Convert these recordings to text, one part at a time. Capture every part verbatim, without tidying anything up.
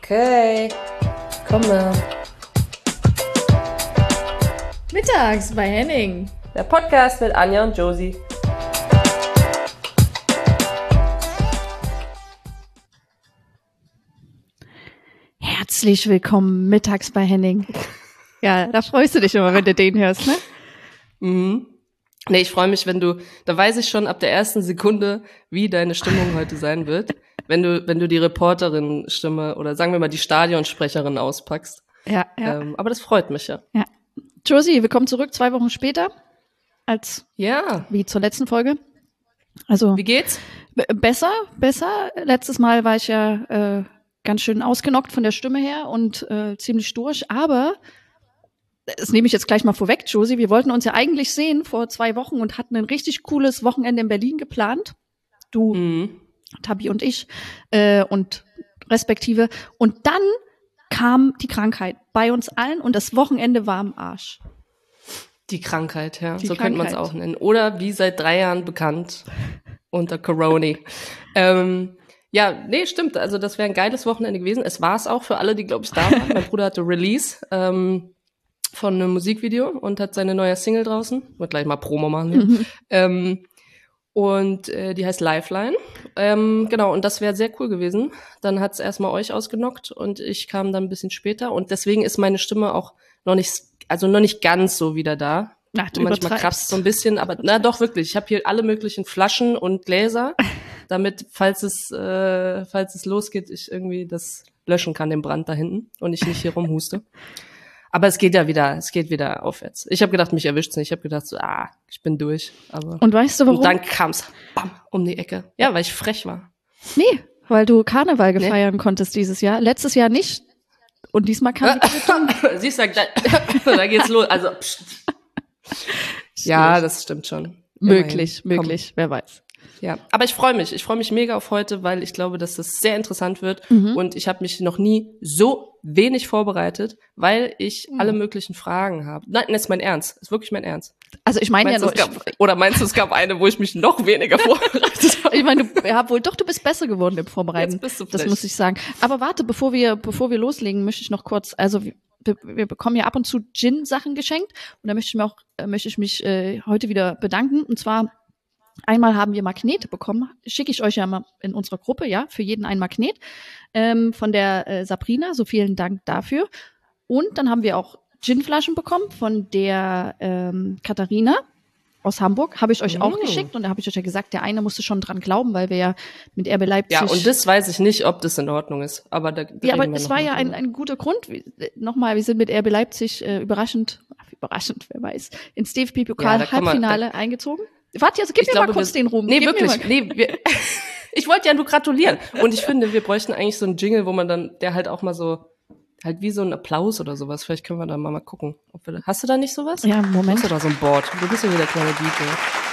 Okay, komme. Mittags bei Henning. Der Podcast mit Anja und Josie. Herzlich willkommen mittags bei Henning. Ja, da freust du dich immer, wenn du den hörst, ne? Mhm. Nee, ich freue mich, wenn du, da weiß ich schon ab der ersten Sekunde, wie deine Stimmung heute sein wird, wenn du, wenn du die Reporterin-Stimme oder sagen wir mal die Stadionsprecherin auspackst. Ja, ja. Ähm, aber das freut mich ja. Ja. Josie, willkommen zurück, zwei Wochen später, als Ja. wie zur letzten Folge. Also Wie geht's? b- besser, besser. Letztes Mal war ich ja äh, ganz schön ausgenockt von der Stimme her und äh, ziemlich durch, aber das nehme ich jetzt gleich mal vorweg, Josie. Wir wollten uns ja eigentlich sehen vor zwei Wochen und hatten ein richtig cooles Wochenende in Berlin geplant. Du, Mhm. Tabi und ich äh, und respektive. Und dann kam die Krankheit bei uns allen und das Wochenende war am Arsch. Die Krankheit, ja. Die so könnte man es Krankheit. auch nennen. Oder wie seit drei Jahren bekannt unter Corona. ähm, ja, nee, stimmt. Also das wäre ein geiles Wochenende gewesen. Es war es auch für alle, die, glaube ich, da waren. Mein Bruder hatte Release ähm, von einem Musikvideo und hat seine neue Single draußen. Wird gleich mal Promo machen hier. Mhm. Ähm, und äh, die heißt Lifeline. Ähm, genau, und das wäre sehr cool gewesen. Dann hat's erstmal euch ausgenockt und ich kam dann ein bisschen später. Und deswegen ist meine Stimme auch noch nicht, also noch nicht ganz so wieder da. Ach, du Manchmal übertreibst. kratzt so ein bisschen, aber na doch wirklich. Ich habe hier alle möglichen Flaschen und Gläser, damit, falls es, äh, falls es losgeht, ich irgendwie das löschen kann, den Brand da hinten und ich nicht hier rumhuste. Aber es geht ja wieder, es geht wieder aufwärts. Ich habe gedacht, mich erwischt's nicht. Ich habe gedacht, so, ah, ich bin durch. Aber Und weißt du warum? und dann kam's, bam, um die Ecke. Ja, weil ich frech war. Nee, weil du Karneval gefeiern konntest dieses Jahr. Letztes Jahr nicht. Und diesmal kam die Quittung. Siehst du, da, da geht's los. Also, pst. Ja, das stimmt schon. Möglich, Immerhin. Komm. möglich, wer weiß. Ja, aber ich freue mich. Ich freue mich mega auf heute, weil ich glaube, dass das sehr interessant wird. Mhm. Und ich habe mich noch nie so wenig vorbereitet, weil ich Mhm. alle möglichen Fragen habe. Nein, das ist mein Ernst. Das ist wirklich mein Ernst. Also ich meine ja Meinst du, nur, es gab, oder meinst du, es gab eine, wo ich mich noch weniger vorbereitet habe? ich meine, du, ja, wohl doch, du bist besser geworden im Vorbereiten. Jetzt bist du Das frech. muss ich sagen. Aber warte, bevor wir, bevor wir loslegen, möchte ich noch kurz, also wir, wir bekommen ja ab und zu Gin-Sachen geschenkt und da möchte ich mir auch, äh, möchte ich mich äh, heute wieder bedanken. Und zwar einmal haben wir Magnete bekommen, schicke ich euch ja mal in unserer Gruppe, ja, für jeden ein Magnet ähm, von der äh, Sabrina, so vielen Dank dafür. Und dann haben wir auch Ginflaschen bekommen von der ähm, Katharina aus Hamburg, habe ich euch auch Mm. geschickt und da habe ich euch ja gesagt, der eine musste schon dran glauben, weil wir ja mit R B Leipzig... Ja, und das weiß ich nicht, ob das in Ordnung ist. Aber da, da Ja, aber reden wir es noch war mal ja ein, drüber. ein guter Grund. Wie- Nochmal, wir sind mit R B Leipzig äh, überraschend, ach, überraschend, wer weiß, ins D F Ja, B-Pokal da kann man- Halbfinale eingezogen. Warte, also gib Ich mir glaube, mal kurz wir- den Ruhm. Nee, Gib mir wirklich. mal- Nee, wir, ich wollte ja nur gratulieren. Und ich finde, wir bräuchten eigentlich so einen Jingle, wo man dann, der halt auch mal so, halt wie so ein Applaus oder sowas. Vielleicht können wir da mal, mal gucken. Ob wir da, hast du da nicht sowas? Ja, Moment. Hast du da so ein Board? Du bist ja wieder der kleine D J.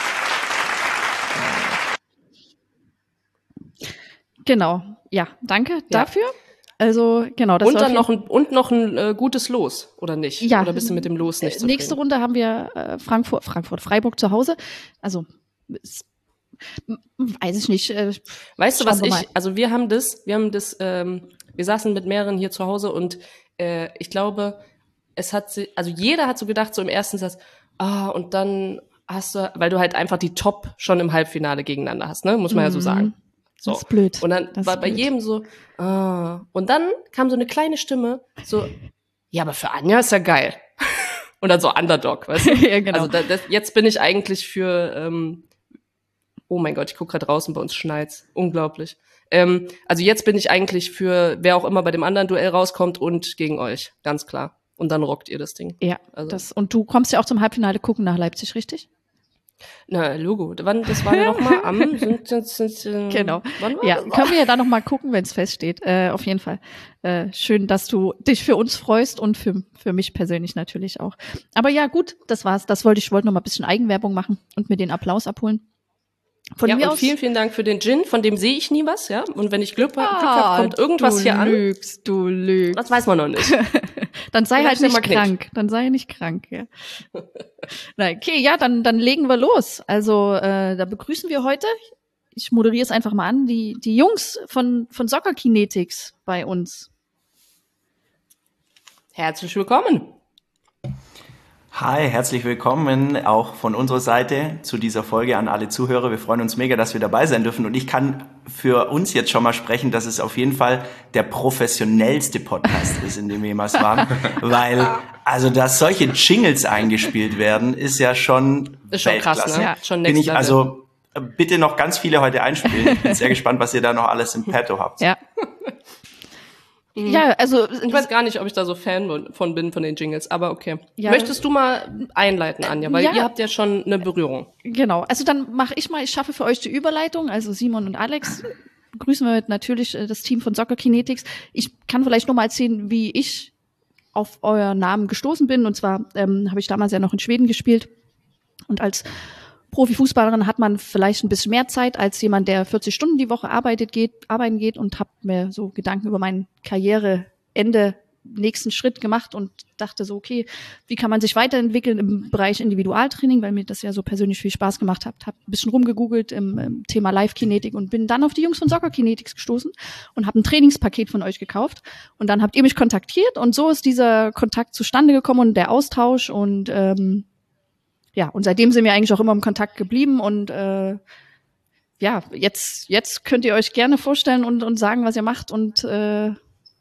Genau, ja, danke dafür. Also, genau, das Und war dann auf noch ein, und noch ein äh, gutes Los, oder nicht? Ja. Oder bist du mit dem Los nicht jeden- zufrieden? Nächste Runde haben wir äh, Frankfurt, Frankfurt, Freiburg zu Hause. Also, es, m- weiß ich nicht. Äh, Weißt du, schauen was wir ich, mal. also wir haben das, wir haben das, ähm, wir saßen mit mehreren hier zu Hause und äh, ich glaube, es hat sie, also jeder hat so gedacht, so im ersten Satz, ah, und dann hast du, weil du halt einfach die Top schon im Halbfinale gegeneinander hast, ne? Muss man ja so Mhm. sagen. So. Das ist blöd. Und dann Das war ist bei blöd. jedem so, ah, und dann kam so eine kleine Stimme, so, ja, aber für Anja ist ja geil. Und dann so Underdog, weißt du? Ja, genau. Also da, das, jetzt bin ich eigentlich für, ähm, oh mein Gott, ich gucke gerade raus und bei uns schneit's. Unglaublich. Ähm, also jetzt bin ich eigentlich für, wer auch immer bei dem anderen Duell rauskommt und gegen euch, ganz klar. Und dann rockt ihr das Ding. Ja, Also- das, und du kommst ja auch zum Halbfinale gucken nach Leipzig, richtig? Na, Logo. Wann, das war ja noch mal am, sind, sind, sind, äh, Genau. Wann war Ja, das? können wir ja dann noch mal gucken, wenn es feststeht. Äh, auf jeden Fall. Äh, schön, dass du dich für uns freust und für, für mich persönlich natürlich auch. Aber ja, gut, das war's. Das wollte ich, wollte noch mal ein bisschen Eigenwerbung machen und mir den Applaus abholen. Von Ja, mir und aus. vielen, vielen Dank für den Gin, von dem sehe ich nie was, ja. Und wenn ich Glück, Glück Ah, habe, kommt irgendwas du hier an. lügst, du lügst. Das weiß man noch nicht. Dann sei Vielleicht halt nicht der Magnet. krank. Dann sei nicht krank, ja. Nein, okay, ja, dann, dann legen wir los. Also, äh, da begrüßen wir heute, ich moderiere es einfach mal an, die, die Jungs von, von Soccer Kinetics bei uns. Herzlich willkommen. Hi, herzlich willkommen auch von unserer Seite zu dieser Folge an alle Zuhörer. Wir freuen uns mega, dass wir dabei sein dürfen. Und ich kann für uns jetzt schon mal sprechen, dass es auf jeden Fall der professionellste Podcast ist, in dem wir jemals waren. Weil, also, dass solche Jingles eingespielt werden, ist ja schon Ist schon Weltklasse. krass, ne? Ja, schon Bin next ich, level. also, bitte noch ganz viele heute einspielen. Ich bin sehr gespannt, was ihr da noch alles im Petto habt. Ja. Ja, also Ich weiß gar nicht, ob ich da so Fan von bin, von den Jingles, aber okay. Ja. Möchtest du mal einleiten, Anja? Weil Ja. ihr habt ja schon eine Berührung. Genau, also dann mache ich mal, ich schaffe für euch die Überleitung, also Simon und Alex, grüßen wir natürlich äh, das Team von Soccer Kinetics. Ich kann vielleicht noch mal erzählen, wie ich auf euer Namen gestoßen bin, und zwar ähm, habe ich damals ja noch in Schweden gespielt, und als Profifußballerin hat man vielleicht ein bisschen mehr Zeit als jemand, der vierzig Stunden die Woche arbeitet geht, arbeiten geht, und habe mir so Gedanken über mein Karriereende, nächsten Schritt gemacht und dachte so, okay, wie kann man sich weiterentwickeln im Bereich Individualtraining, weil mir das ja so persönlich viel Spaß gemacht hat. Habe ein bisschen rumgegoogelt im, im Thema Live-Kinetik und bin dann auf die Jungs von Soccer Kinetics gestoßen und habe ein Trainingspaket von euch gekauft. Und dann habt ihr mich kontaktiert und so ist dieser Kontakt zustande gekommen und der Austausch, und ähm, ja, und seitdem sind wir eigentlich auch immer im Kontakt geblieben, und äh, ja, jetzt jetzt könnt ihr euch gerne vorstellen und und sagen, was ihr macht, und äh,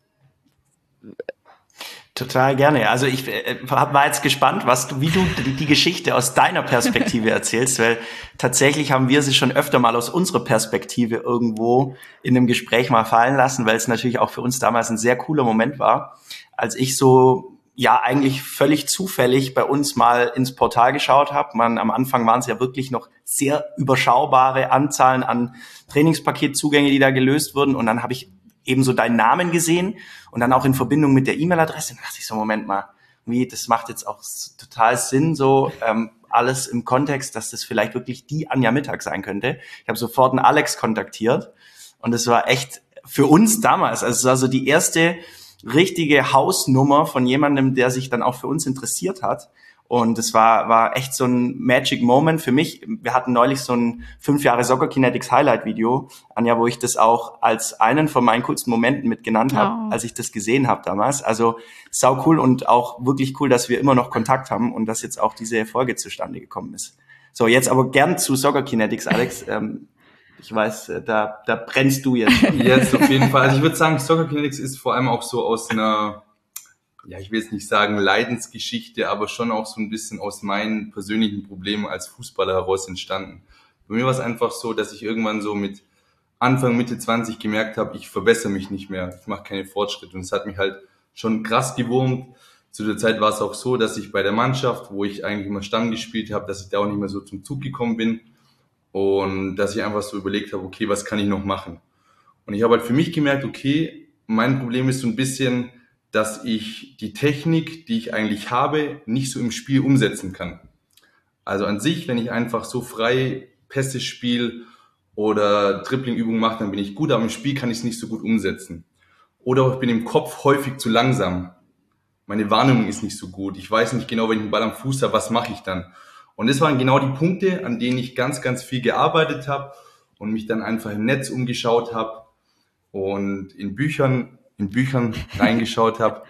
Total gerne. Also ich äh, war jetzt gespannt, was du, wie du die, die Geschichte aus deiner Perspektive erzählst, weil tatsächlich haben wir sie schon öfter mal aus unserer Perspektive irgendwo in einem Gespräch mal fallen lassen, weil es natürlich auch für uns damals ein sehr cooler Moment war, als ich so ja eigentlich völlig zufällig bei uns mal ins Portal geschaut habe. Man, am Anfang waren es ja wirklich noch sehr überschaubare Anzahlen an Trainingspaketzugänge, die da gelöst wurden, und dann habe ich eben so deinen Namen gesehen und dann auch in Verbindung mit der E-Mail-Adresse. Und dachte ich so, Moment mal, wie, das macht jetzt auch total Sinn, so ähm, alles im Kontext, dass das vielleicht wirklich die Anja Mittag sein könnte. Ich habe sofort einen Alex kontaktiert, und es war echt für uns damals, also es war so die erste richtige Hausnummer von jemandem, der sich dann auch für uns interessiert hat. Und es war war echt so ein Magic Moment für mich. Wir hatten neulich so ein fünf Jahre Soccer Kinetics Highlight Video, Anja, wo ich das auch als einen von meinen coolsten Momenten mit genannt habe, Oh. als ich das gesehen habe damals. Also sau cool, und auch wirklich cool, dass wir immer noch Kontakt haben und dass jetzt auch diese Folge zustande gekommen ist. So, jetzt aber gern zu Soccer Kinetics, Alex. ähm, ich weiß, äh, da da brennst du jetzt. Jetzt auf jeden Fall. Also ich würde sagen, Soccer Kinetics ist vor allem auch so aus einer, ja, ich will jetzt nicht sagen Leidensgeschichte, aber schon auch so ein bisschen aus meinen persönlichen Problemen als Fußballer heraus entstanden. Bei mir war es einfach so, dass ich irgendwann so mit Anfang, Mitte zwanzig gemerkt habe, ich verbessere mich nicht mehr, ich mache keine Fortschritte, und es hat mich halt schon krass gewurmt. Zu der Zeit war es auch so, dass ich bei der Mannschaft, wo ich eigentlich immer Stamm gespielt habe, dass ich da auch nicht mehr so zum Zug gekommen bin, und dass ich einfach so überlegt habe, okay, was kann ich noch machen? Und ich habe halt für mich gemerkt, okay, mein Problem ist so ein bisschen, dass ich die Technik, die ich eigentlich habe, nicht so im Spiel umsetzen kann. Also an sich, wenn ich einfach so frei Pässe spiele oder Dribbling-Übungen mache, dann bin ich gut, aber im Spiel kann ich es nicht so gut umsetzen. Oder ich bin im Kopf häufig zu langsam. Meine Wahrnehmung ist nicht so gut. Ich weiß nicht genau, wenn ich den Ball am Fuß habe, was mache ich dann? Und das waren genau die Punkte, an denen ich ganz, ganz viel gearbeitet habe und mich dann einfach im Netz umgeschaut habe und in Büchern, in Büchern reingeschaut habe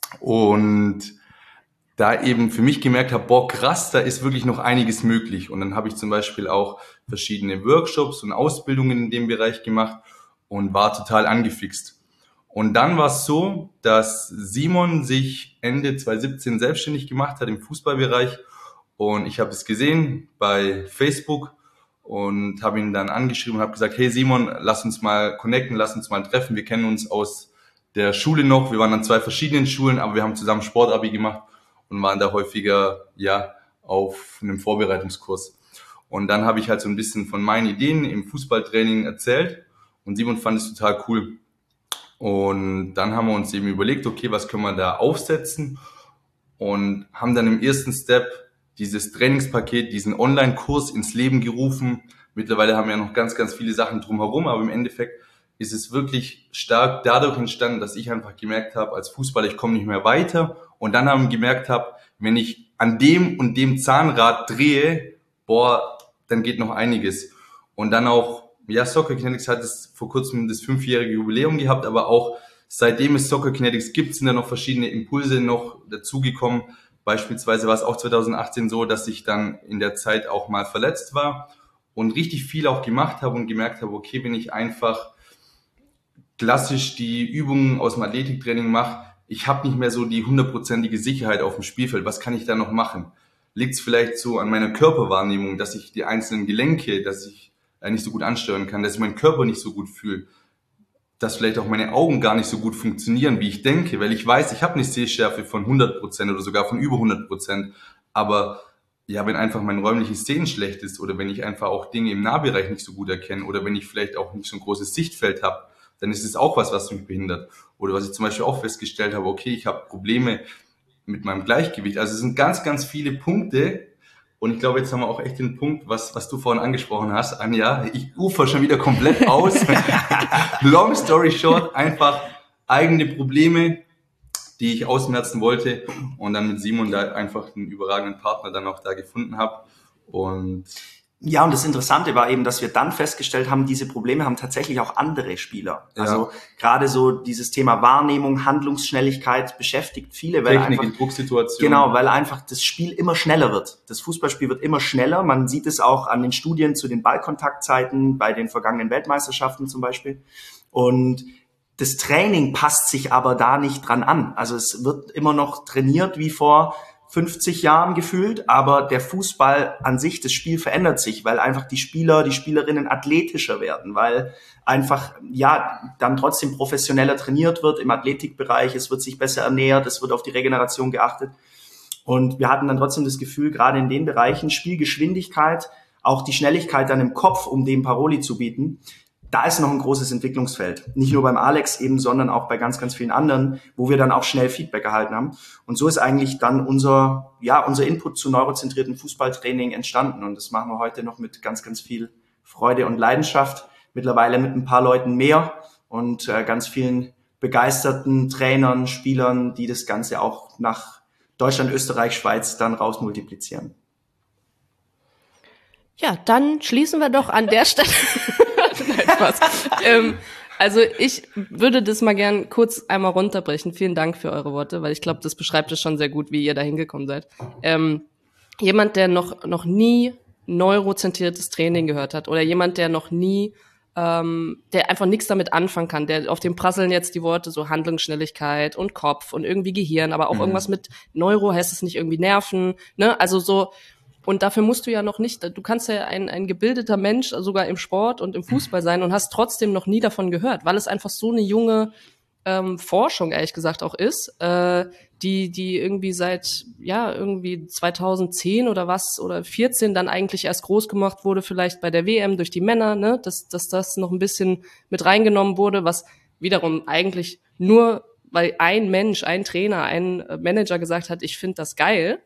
und da eben für mich gemerkt habe, boah, krass, da ist wirklich noch einiges möglich. Und dann habe ich zum Beispiel auch verschiedene Workshops und Ausbildungen in dem Bereich gemacht und war total angefixt. Und dann war es so, dass Simon sich Ende zwanzig siebzehn selbstständig gemacht hat im Fußballbereich, und ich habe es gesehen bei Facebook und habe ihn dann angeschrieben und habe gesagt, hey Simon, lass uns mal connecten, lass uns mal treffen. Wir kennen uns aus der Schule noch, wir waren an zwei verschiedenen Schulen, aber wir haben zusammen Sportabi gemacht und waren da häufiger ja auf einem Vorbereitungskurs. Und dann habe ich halt so ein bisschen von meinen Ideen im Fußballtraining erzählt, und Simon fand es total cool. Und dann haben wir uns eben überlegt, okay, was können wir da aufsetzen, und haben dann im ersten Step dieses Trainingspaket, diesen Online-Kurs ins Leben gerufen. Mittlerweile haben wir ja noch ganz, ganz viele Sachen drumherum, aber im Endeffekt ist es wirklich stark dadurch entstanden, dass ich einfach gemerkt habe, als Fußballer, ich komme nicht mehr weiter, und dann haben wir gemerkt habe, wenn ich an dem und dem Zahnrad drehe, boah, dann geht noch einiges. Und dann auch, ja, Soccer Kinetics hat es vor kurzem das fünfjährige Jubiläum gehabt, aber auch seitdem es Soccer Kinetics gibt, sind da noch verschiedene Impulse noch dazugekommen. Beispielsweise war es auch zwanzig achtzehn so, dass ich dann in der Zeit auch mal verletzt war und richtig viel auch gemacht habe und gemerkt habe, okay, wenn ich einfach klassisch die Übungen aus dem Athletiktraining mache, ich habe nicht mehr so die hundertprozentige Sicherheit auf dem Spielfeld. Was kann ich da noch machen? Liegt es vielleicht so an meiner Körperwahrnehmung, dass ich die einzelnen Gelenke, dass ich äh, nicht so gut ansteuern kann, dass ich meinen Körper nicht so gut fühle, dass vielleicht auch meine Augen gar nicht so gut funktionieren, wie ich denke, weil ich weiß, ich habe eine Sehschärfe von hundert Prozent oder sogar von über hundert Prozent, aber ja, wenn einfach mein räumliches Sehen schlecht ist oder wenn ich einfach auch Dinge im Nahbereich nicht so gut erkenne oder wenn ich vielleicht auch nicht so ein großes Sichtfeld habe, dann ist es auch was, was mich behindert. Oder was ich zum Beispiel auch festgestellt habe, okay, ich habe Probleme mit meinem Gleichgewicht. Also es sind ganz, ganz viele Punkte. Und ich glaube, jetzt haben wir auch echt den Punkt, was, was du vorhin angesprochen hast, Anja. Ich ufer schon wieder komplett aus. Long story short, einfach eigene Probleme, die ich ausmerzen wollte. Und dann mit Simon da einfach einen überragenden Partner dann auch da gefunden habe. Und ja, und das Interessante war eben, dass wir dann festgestellt haben, diese Probleme haben tatsächlich auch andere Spieler. Ja. Also gerade so dieses Thema Wahrnehmung, Handlungsschnelligkeit beschäftigt viele. Weil Technik einfach, in Drucksituationen. Genau, weil einfach das Spiel immer schneller wird. Das Fußballspiel wird immer schneller. Man sieht es auch an den Studien zu den Ballkontaktzeiten bei den vergangenen Weltmeisterschaften zum Beispiel. Und das Training passt sich aber da nicht dran an. Also es wird immer noch trainiert wie vor fünfzig Jahren gefühlt, aber der Fußball an sich, das Spiel verändert sich, weil einfach die Spieler, die Spielerinnen athletischer werden, weil einfach, ja, dann trotzdem professioneller trainiert wird im Athletikbereich, es wird sich besser ernährt, es wird auf die Regeneration geachtet. Und wir hatten dann trotzdem das Gefühl, gerade in den Bereichen Spielgeschwindigkeit, auch die Schnelligkeit dann im Kopf, um dem Paroli zu bieten, da ist noch ein großes Entwicklungsfeld. Nicht nur beim Alex eben, sondern auch bei ganz, ganz vielen anderen, wo wir dann auch schnell Feedback erhalten haben. Und so ist eigentlich dann unser, ja, unser Input zu neurozentrierten Fußballtraining entstanden. Und das machen wir heute noch mit ganz, ganz viel Freude und Leidenschaft. Mittlerweile mit ein paar Leuten mehr und äh, ganz vielen begeisterten Trainern, Spielern, die das Ganze auch nach Deutschland, Österreich, Schweiz dann raus multiplizieren. Ja, dann schließen wir doch an der Stelle. Nein, Spaß. ähm, also ich würde das mal gern kurz einmal runterbrechen. Vielen Dank für eure Worte, weil ich glaube, das beschreibt es schon sehr gut, wie ihr da hingekommen seid. Ähm, jemand, der noch noch nie neurozentriertes Training gehört hat oder jemand, der noch nie, ähm, der einfach nichts damit anfangen kann, der auf dem prasseln jetzt die Worte so Handlungsschnelligkeit und Kopf und irgendwie Gehirn, aber auch mhm. irgendwas mit Neuro, heißt es nicht irgendwie Nerven, ne? Also so. Und dafür musst du ja noch nicht, du kannst ja ein, ein gebildeter Mensch sogar im Sport und im Fußball sein und hast trotzdem noch nie davon gehört, weil es einfach so eine junge ähm, Forschung, ehrlich gesagt, auch ist, äh, die die irgendwie seit, ja, irgendwie zweitausendzehn oder was, oder vierzehn dann eigentlich erst groß gemacht wurde, vielleicht bei der W M durch die Männer, ne, dass, dass das noch ein bisschen mit reingenommen wurde, was wiederum eigentlich nur, weil ein Mensch, ein Trainer, ein Manager gesagt hat, ich finde das geil,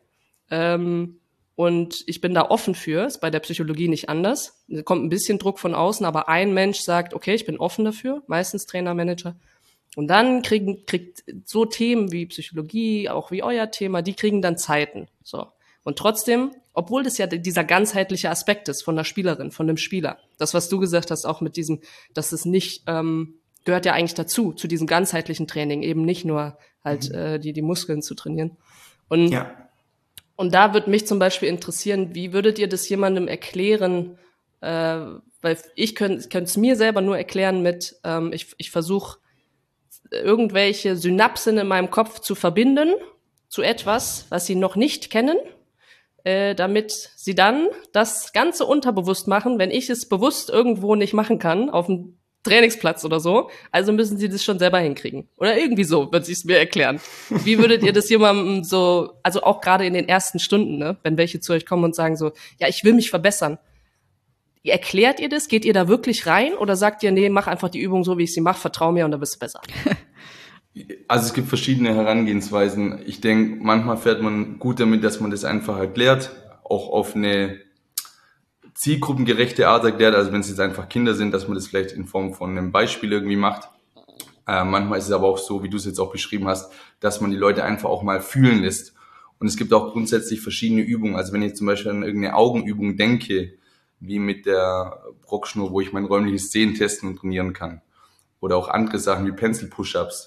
ähm, und ich bin da offen für, ist bei der Psychologie nicht anders. Da kommt ein bisschen Druck von außen, aber ein Mensch sagt, okay, ich bin offen dafür, meistens Trainer, Manager. Und dann kriegen, kriegt so Themen wie Psychologie, auch wie euer Thema, die kriegen dann Zeiten. So. Und trotzdem, obwohl das ja dieser ganzheitliche Aspekt ist von der Spielerin, von dem Spieler. Das, was du gesagt hast, auch mit diesem, dass es nicht, ähm, gehört ja eigentlich dazu, zu diesem ganzheitlichen Training, eben nicht nur halt mhm. äh, die, die Muskeln zu trainieren. Und ja. Und da würde mich zum Beispiel interessieren, wie würdet ihr das jemandem erklären, äh, weil ich könnte es mir selber nur erklären mit, ähm, ich, ich versuche irgendwelche Synapsen in meinem Kopf zu verbinden zu etwas, was sie noch nicht kennen, äh, damit sie dann das Ganze unterbewusst machen, wenn ich es bewusst irgendwo nicht machen kann, auf dem Trainingsplatz oder so, also müssen sie das schon selber hinkriegen. Oder irgendwie so, wird sie es mir erklären. Wie würdet ihr das jemandem so, also auch gerade in den ersten Stunden, ne, wenn welche zu euch kommen und sagen so, ja, ich will mich verbessern. Erklärt ihr das? Geht ihr da wirklich rein? Oder sagt ihr, nee, mach einfach die Übung so, wie ich sie mache, vertrau mir und dann wirst du besser? Also es gibt verschiedene Herangehensweisen. Ich denke, manchmal fährt man gut damit, dass man das einfach erklärt, auch auf eine zielgruppengerechte Art erklärt, also wenn es jetzt einfach Kinder sind, dass man das vielleicht in Form von einem Beispiel irgendwie macht. Äh, manchmal ist es aber auch so, wie du es jetzt auch beschrieben hast, dass man die Leute einfach auch mal fühlen lässt. Und es gibt auch grundsätzlich verschiedene Übungen. Also wenn ich zum Beispiel an irgendeine Augenübung denke, wie mit der Brockschnur, wo ich mein räumliches Sehen testen und trainieren kann. Oder auch andere Sachen wie Pencil-Push-Ups.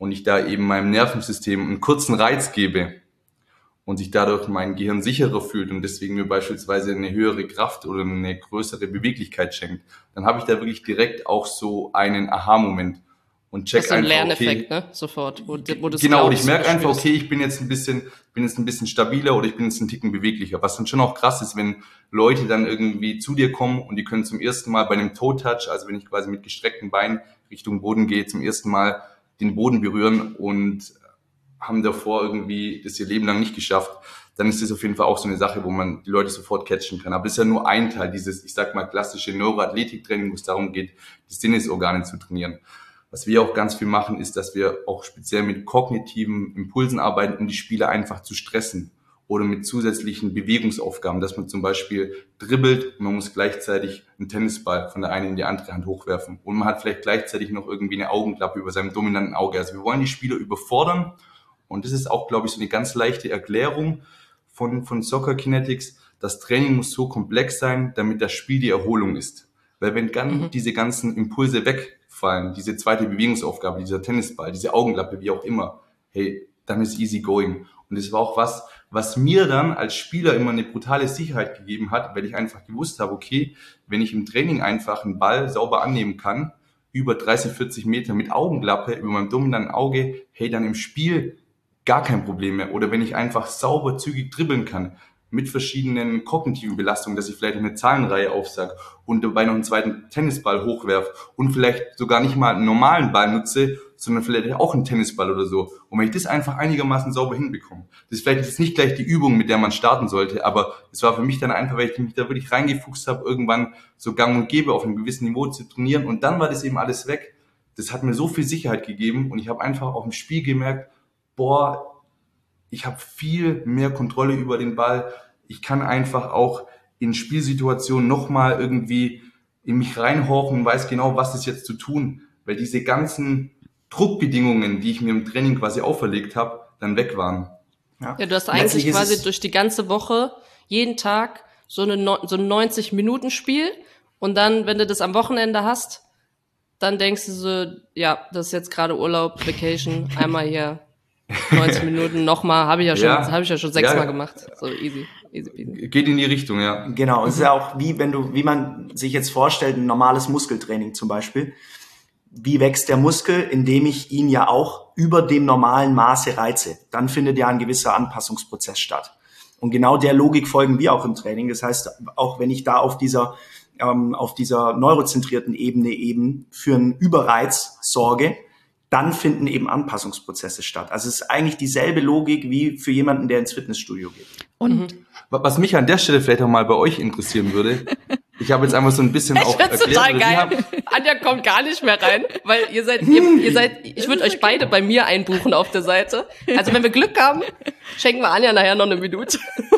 und ich da eben meinem Nervensystem einen kurzen Reiz gebe und sich dadurch mein Gehirn sicherer fühlt und deswegen mir beispielsweise eine höhere Kraft oder eine größere Beweglichkeit schenkt, dann habe ich da wirklich direkt auch so einen Aha-Moment und check das ist ein einfach, Lerneffekt, okay, ne? Sofort, wo, wo du genau, und ich glaubst, merke du einfach, spürst. okay, ich bin jetzt ein bisschen, bin jetzt ein bisschen stabiler oder ich bin jetzt ein Ticken beweglicher. Was dann schon auch krass ist, wenn Leute dann irgendwie zu dir kommen und die können zum ersten Mal bei einem Toe-Touch, also wenn ich quasi mit gestreckten Beinen Richtung Boden gehe, zum ersten Mal den Boden berühren und haben davor irgendwie das ihr Leben lang nicht geschafft, dann ist das auf jeden Fall auch so eine Sache, wo man die Leute sofort catchen kann. Aber es ist ja nur ein Teil dieses, ich sag mal, klassische Neuroathletiktraining, wo es darum geht, die Sinnesorgane zu trainieren. Was wir auch ganz viel machen, ist, dass wir auch speziell mit kognitiven Impulsen arbeiten, um die Spieler einfach zu stressen oder mit zusätzlichen Bewegungsaufgaben, dass man zum Beispiel dribbelt und man muss gleichzeitig einen Tennisball von der einen in die andere Hand hochwerfen und man hat vielleicht gleichzeitig noch irgendwie eine Augenklappe über seinem dominanten Auge. Also wir wollen die Spieler überfordern und das ist auch, glaube ich, so eine ganz leichte Erklärung von, von Soccer Kinetics. Das Training muss so komplex sein, damit das Spiel die Erholung ist. Weil wenn dann mhm. diese ganzen Impulse wegfallen, diese zweite Bewegungsaufgabe, dieser Tennisball, diese Augenklappe, wie auch immer, hey, dann ist easy going. Und das war auch was, was mir dann als Spieler immer eine brutale Sicherheit gegeben hat, weil ich einfach gewusst habe, okay, wenn ich im Training einfach einen Ball sauber annehmen kann, über dreißig, vierzig Meter mit Augenklappe, über meinem dominanten Auge, hey, dann im Spiel gar kein Problem mehr. Oder wenn ich einfach sauber, zügig dribbeln kann, mit verschiedenen kognitiven Belastungen, dass ich vielleicht eine Zahlenreihe aufsage und dabei noch einen zweiten Tennisball hochwerfe und vielleicht sogar nicht mal einen normalen Ball nutze, sondern vielleicht auch einen Tennisball oder so. Und wenn ich das einfach einigermaßen sauber hinbekomme, das ist vielleicht jetzt nicht gleich die Übung, mit der man starten sollte, aber es war für mich dann einfach, weil ich mich da wirklich reingefuchst habe, irgendwann so gang und gäbe auf einem gewissen Niveau zu trainieren und dann war das eben alles weg. Das hat mir so viel Sicherheit gegeben und ich habe einfach auf dem Spiel gemerkt, boah, ich habe viel mehr Kontrolle über den Ball. Ich kann einfach auch in Spielsituationen nochmal irgendwie in mich reinhorchen und weiß genau, was ist jetzt zu tun. Weil diese ganzen Druckbedingungen, die ich mir im Training quasi auferlegt habe, dann weg waren. Ja, ja, du hast eigentlich quasi durch die ganze Woche jeden Tag so, eine, so ein neunzig-Minuten-Spiel und dann, wenn du das am Wochenende hast, dann denkst du so, ja, das ist jetzt gerade Urlaub, Vacation, einmal hier neunzig Minuten nochmal, habe ich ja schon, ja. habe ich ja schon sechsmal ja. gemacht. So easy, easy peasy. Geht in die Richtung, ja. Genau, mhm. Es ist ja auch wie, wenn du, wie man sich jetzt vorstellt, ein normales Muskeltraining zum Beispiel. Wie wächst der Muskel, indem ich ihn ja auch über dem normalen Maße reize? Dann findet ja ein gewisser Anpassungsprozess statt. Und genau der Logik folgen wir auch im Training. Das heißt, auch wenn ich da auf dieser, ähm, auf dieser neurozentrierten Ebene eben für einen Überreiz sorge, dann finden eben Anpassungsprozesse statt. Also es ist eigentlich dieselbe Logik wie für jemanden, der ins Fitnessstudio geht. Und mhm. was mich an der Stelle vielleicht auch mal bei euch interessieren würde, ich habe jetzt einfach so ein bisschen ich auch erklärt. Total geil. Haben, Anja kommt gar nicht mehr rein, weil ihr seid, ihr, ihr seid, ich würde euch beide bei mir einbuchen auf der Seite. Also wenn wir Glück haben, schenken wir Anja nachher noch eine Minute.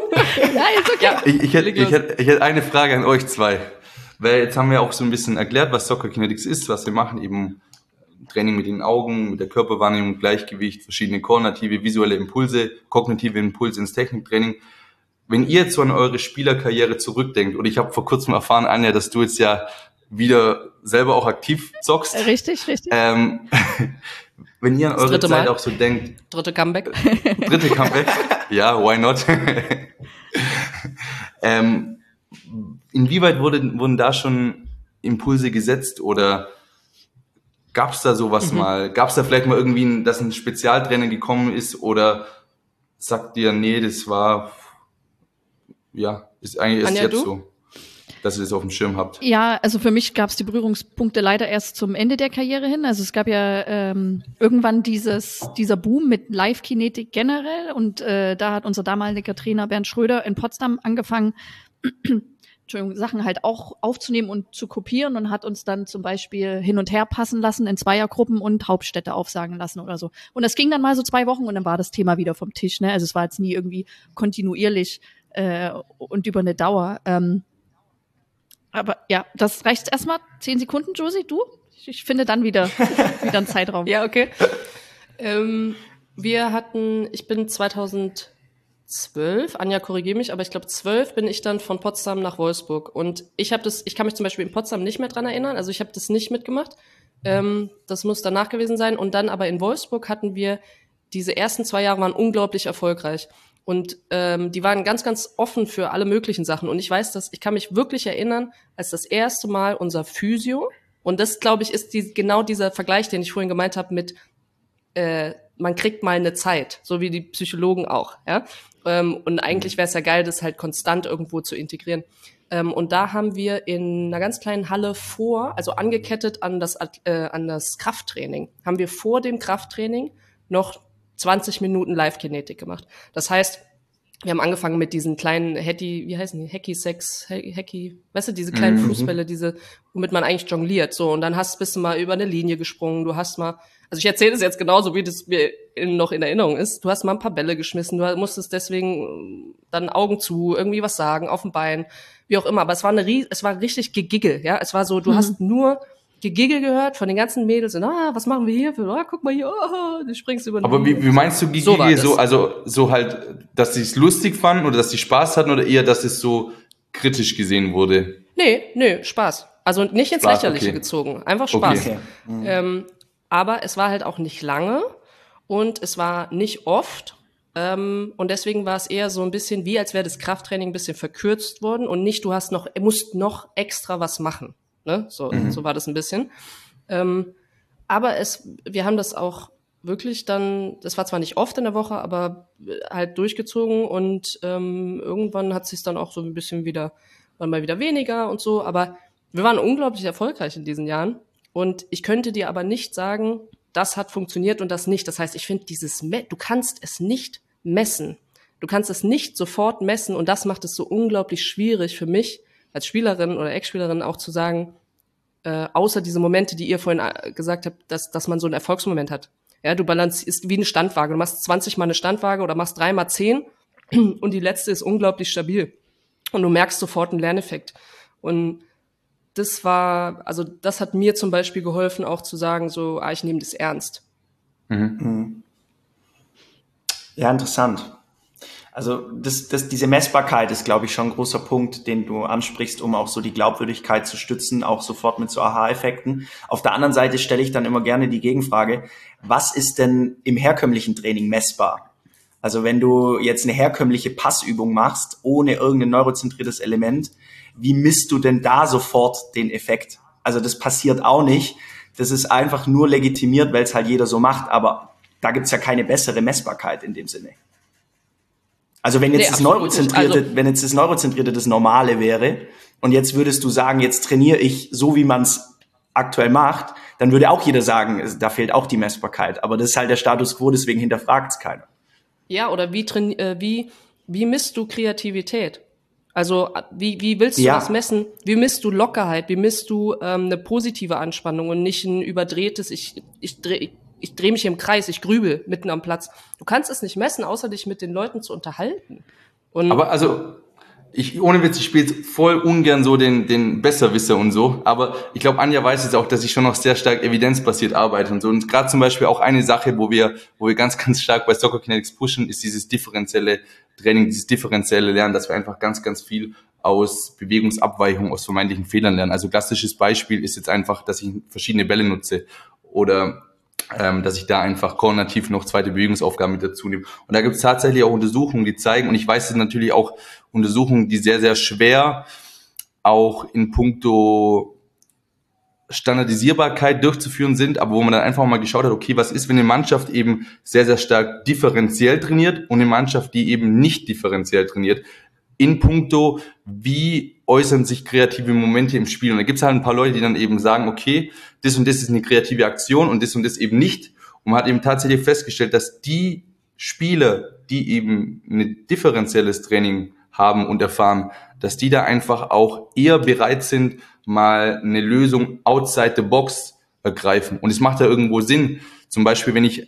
Ja, ist okay. Ja, ich, ich, hätte, ich, hätte, ich hätte eine Frage an euch zwei. Weil jetzt haben wir auch so ein bisschen erklärt, was Soccer Kinetics ist, was wir machen, eben Training mit den Augen, mit der Körperwahrnehmung, Gleichgewicht, verschiedene koordinative, visuelle Impulse, kognitive Impulse ins Techniktraining. Wenn ihr jetzt so an eure Spielerkarriere zurückdenkt, und ich habe vor kurzem erfahren, Anja, dass du jetzt ja wieder selber auch aktiv zockst. Richtig, richtig. Ähm, wenn ihr an eure Zeit Mal. auch so denkt. Dritte Comeback. Dritte Comeback. Ja, why not? ähm, inwieweit wurde, wurden da schon Impulse gesetzt oder gab's da sowas mhm. mal? Gab's da vielleicht mal irgendwie, ein, dass ein Spezialtrainer gekommen ist oder sagt dir, nee, das war, ja, ist eigentlich erst Anja, jetzt du? so, dass ihr das auf dem Schirm habt? Ja, also für mich gab's die Berührungspunkte leider erst zum Ende der Karriere hin. Also es gab ja ähm, irgendwann dieses dieser Boom mit Live-Kinetik generell und äh, da hat unser damaliger Trainer Bernd Schröder in Potsdam angefangen, Entschuldigung, Sachen halt auch aufzunehmen und zu kopieren und hat uns dann zum Beispiel hin und her passen lassen in Zweiergruppen und Hauptstädte aufsagen lassen oder so. Und das ging dann mal so zwei Wochen und dann war das Thema wieder vom Tisch. Ne? Also es war jetzt nie irgendwie kontinuierlich äh, und über eine Dauer. Ähm, aber ja, das reicht erstmal. Zehn Sekunden, Josie, du? Ich, ich finde dann wieder, wieder einen Zeitraum. Ja, okay. Ähm, wir hatten, ich bin zweitausendzwölf, Anja, korrigiere mich, aber ich glaube zwölf bin ich dann von Potsdam nach Wolfsburg und ich habe das, ich kann mich zum Beispiel in Potsdam nicht mehr dran erinnern, also ich habe das nicht mitgemacht. Ähm, das muss danach gewesen sein. Und dann aber in Wolfsburg hatten wir, diese ersten zwei Jahre waren unglaublich erfolgreich. Und ähm, die waren ganz, ganz offen für alle möglichen Sachen. Und ich weiß, dass ich kann mich wirklich erinnern, als das erste Mal unser Physio, und das, glaube ich, ist die, genau dieser Vergleich, den ich vorhin gemeint habe mit, äh, man kriegt mal eine Zeit, so wie die Psychologen auch. Ja? Ähm, und eigentlich wäre es ja geil, das halt konstant irgendwo zu integrieren. Ähm, und da haben wir in einer ganz kleinen Halle vor, also angekettet an das, äh, an das Krafttraining, haben wir vor dem Krafttraining noch zwanzig Minuten Live-Kinetik gemacht. Das heißt, wir haben angefangen mit diesen kleinen Hacky, wie heißen die? Hacky-Sex, Hacky, weißt du, diese kleinen mhm. Fußbälle, diese, womit man eigentlich jongliert. So, und dann hast, bist du mal über eine Linie gesprungen, du hast mal, also ich erzähle das jetzt genauso, wie das mir in, noch in Erinnerung ist. Du hast mal ein paar Bälle geschmissen, du musstest deswegen dann Augen zu, irgendwie was sagen, auf dem Bein, wie auch immer. Aber es war eine, es war richtig Gegiggel, ja. Es war so, du mhm. hast nur Gegigel gehört von den ganzen Mädels und ah, was machen wir hier? Für, ah, guck mal hier, oh, du springst über den Aber wie, wie meinst du Gegigel? So, so, also so halt, dass sie es lustig fanden oder dass sie Spaß hatten oder eher, dass es so kritisch gesehen wurde? Nee, nee, Spaß. Also nicht ins Spaß, Lächerliche okay. gezogen, einfach Spaß. Okay. Mhm. Ähm, aber es war halt auch nicht lange und es war nicht oft. Ähm, und deswegen war es eher so ein bisschen wie, als wäre das Krafttraining ein bisschen verkürzt worden und nicht, du hast noch, musst noch extra was machen. Ne? So, mhm. so war das ein bisschen. Ähm, aber es, wir haben das auch wirklich dann, das war zwar nicht oft in der Woche, aber halt durchgezogen und ähm, irgendwann hat sich dann auch so ein bisschen wieder, waren mal wieder weniger und so, aber wir waren unglaublich erfolgreich in diesen Jahren und ich könnte dir aber nicht sagen, das hat funktioniert und das nicht. Das heißt, ich finde dieses, Me- du kannst es nicht messen. Du kannst es nicht sofort messen und das macht es so unglaublich schwierig für mich, als Spielerin oder Ex-Spielerin auch zu sagen, äh, außer diese Momente, die ihr vorhin äh, gesagt habt, dass, dass man so einen Erfolgsmoment hat. Ja, du balancierst wie eine Standwaage. Du machst zwanzig mal eine Standwaage oder machst drei mal zehn und die letzte ist unglaublich stabil. Und du merkst sofort einen Lerneffekt. Und das war, also das hat mir zum Beispiel geholfen, auch zu sagen, so, ah, ich nehme das ernst. Mhm. Ja, interessant. Also das, das, diese Messbarkeit ist, glaube ich, schon ein großer Punkt, den du ansprichst, um auch so die Glaubwürdigkeit zu stützen, auch sofort mit so Aha-Effekten. Auf der anderen Seite stelle ich dann immer gerne die Gegenfrage, was ist denn im herkömmlichen Training messbar? Also wenn du jetzt eine herkömmliche Passübung machst, ohne irgendein neurozentriertes Element, wie misst du denn da sofort den Effekt? Also das passiert auch nicht. Das ist einfach nur legitimiert, weil es halt jeder so macht, aber da gibt's ja keine bessere Messbarkeit in dem Sinne. Also wenn jetzt nee, das Neurozentrierte, also, wenn jetzt das Neurozentrierte das Normale wäre und jetzt würdest du sagen, jetzt trainiere ich so, wie man es aktuell macht, dann würde auch jeder sagen, da fehlt auch die Messbarkeit. Aber das ist halt der Status quo, deswegen hinterfragt es keiner. Ja, oder wie, traini- äh, wie, wie misst du Kreativität? Also wie, wie willst du ja. das messen? Wie misst du Lockerheit? Wie misst du ähm, eine positive Anspannung und nicht ein überdrehtes, ich, ich drehe ich drehe mich im Kreis, ich grübel mitten am Platz. Du kannst es nicht messen, außer dich mit den Leuten zu unterhalten. Und aber also, ich, ohne Witz, ich spiele voll ungern so den, den Besserwisser und so, aber ich glaube, Anja weiß jetzt auch, dass ich schon noch sehr stark evidenzbasiert arbeite und so. Und gerade zum Beispiel auch eine Sache, wo wir, wo wir ganz, ganz stark bei Soccer Kinetics pushen, ist dieses differenzielle Training, dieses differenzielle Lernen, dass wir einfach ganz, ganz viel aus Bewegungsabweichung, aus vermeintlichen Fehlern lernen. Also klassisches Beispiel ist jetzt einfach, dass ich verschiedene Bälle nutze oder ähm, dass ich da einfach koordinativ noch zweite Bewegungsaufgaben mit dazu nehme. Und da gibt es tatsächlich auch Untersuchungen, die zeigen, und ich weiß es natürlich auch Untersuchungen, die sehr, sehr schwer auch in puncto Standardisierbarkeit durchzuführen sind, aber wo man dann einfach mal geschaut hat, okay, was ist, wenn eine Mannschaft eben sehr, sehr stark differenziell trainiert und eine Mannschaft, die eben nicht differenziell trainiert, in puncto, wie äußern sich kreative Momente im Spiel. Und da gibt es halt ein paar Leute, die dann eben sagen, okay, das und das ist eine kreative Aktion und das und das eben nicht. Und man hat eben tatsächlich festgestellt, dass die Spieler, die eben ein differenzielles Training haben und erfahren, dass die da einfach auch eher bereit sind, mal eine Lösung outside the box ergreifen. Und es macht ja irgendwo Sinn. Zum Beispiel, wenn ich,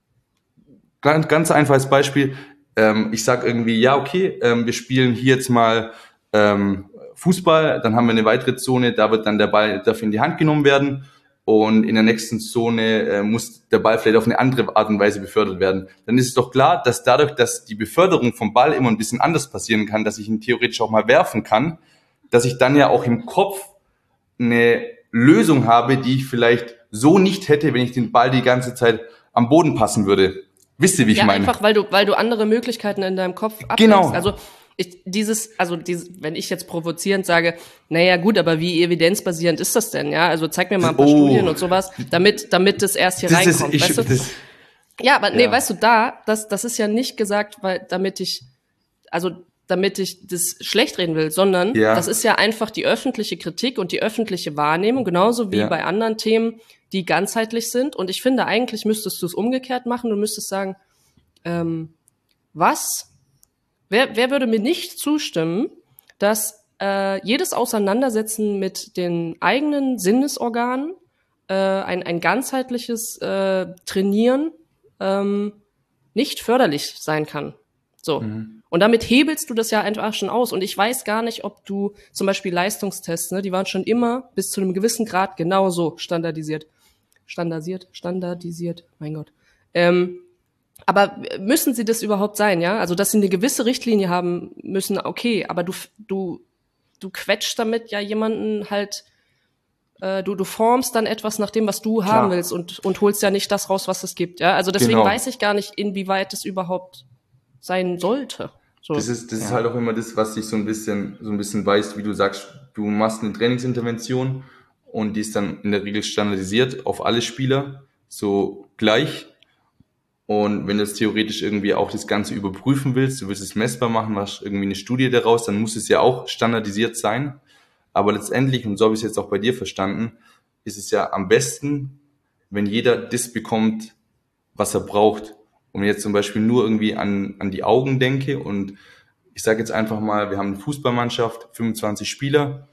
ganz, ganz einfaches Beispiel, ähm, ich sag irgendwie, ja, okay, ähm, wir spielen hier jetzt mal ähm, Fußball, dann haben wir eine weitere Zone, da wird dann der Ball dafür in die Hand genommen werden und in der nächsten Zone äh, muss der Ball vielleicht auf eine andere Art und Weise befördert werden. Dann ist es doch klar, dass dadurch, dass die Beförderung vom Ball immer ein bisschen anders passieren kann, dass ich ihn theoretisch auch mal werfen kann, dass ich dann ja auch im Kopf eine Lösung habe, die ich vielleicht so nicht hätte, wenn ich den Ball die ganze Zeit am Boden passen würde. Wisst ihr, wie ich ja, meine? einfach, weil du, weil du andere Möglichkeiten in deinem Kopf abdeckst. Genau. Also, ich, dieses, also dieses, wenn ich jetzt provozierend sage, naja, gut, aber wie evidenzbasierend ist das denn, ja? Also zeig mir mal ein paar Oh. Studien und sowas, damit, damit das erst hier Das ist, reinkommt, ich, weißt du? das, Ja, aber nee, Ja. weißt du, da, das, das ist ja nicht gesagt, weil, damit ich, also, damit ich das schlecht reden will, sondern Ja. das ist ja einfach die öffentliche Kritik und die öffentliche Wahrnehmung, genauso wie Ja. bei anderen Themen, die ganzheitlich sind. Und ich finde, eigentlich müsstest du es umgekehrt machen. Du müsstest sagen, ähm, was? Wer, wer würde mir nicht zustimmen, dass äh, jedes Auseinandersetzen mit den eigenen Sinnesorganen, äh, ein, ein ganzheitliches äh, Trainieren ähm, nicht förderlich sein kann? So. Mhm. Und damit hebelst du das ja einfach schon aus. Und ich weiß gar nicht, ob du zum Beispiel Leistungstests, ne, die waren schon immer bis zu einem gewissen Grad genauso standardisiert. Standardisiert, standardisiert, mein Gott. Ähm, aber müssen sie das überhaupt sein, ja? Also, dass sie eine gewisse Richtlinie haben müssen, okay, aber du, du, du quetschst damit ja jemanden halt, äh, du, du formst dann etwas nach dem, was du Klar. haben willst und, und holst ja nicht das raus, was es gibt, ja? Also deswegen Genau. weiß ich gar nicht, inwieweit das überhaupt sein sollte. So. Das ist, das ist Ja. halt auch immer das, was dich so ein bisschen, so ein bisschen weißt, wie du sagst, du machst eine Trainingsintervention und die ist dann in der Regel standardisiert auf alle Spieler, so gleich. Und wenn du jetzt theoretisch irgendwie auch das Ganze überprüfen willst, du willst es messbar machen, machst irgendwie eine Studie daraus, dann muss es ja auch standardisiert sein. Aber letztendlich, und so habe ich es jetzt auch bei dir verstanden, ist es ja am besten, wenn jeder das bekommt, was er braucht. Und wenn ich jetzt zum Beispiel nur irgendwie an, an die Augen denke und ich sage jetzt einfach mal, wir haben eine Fußballmannschaft, fünfundzwanzig Spieler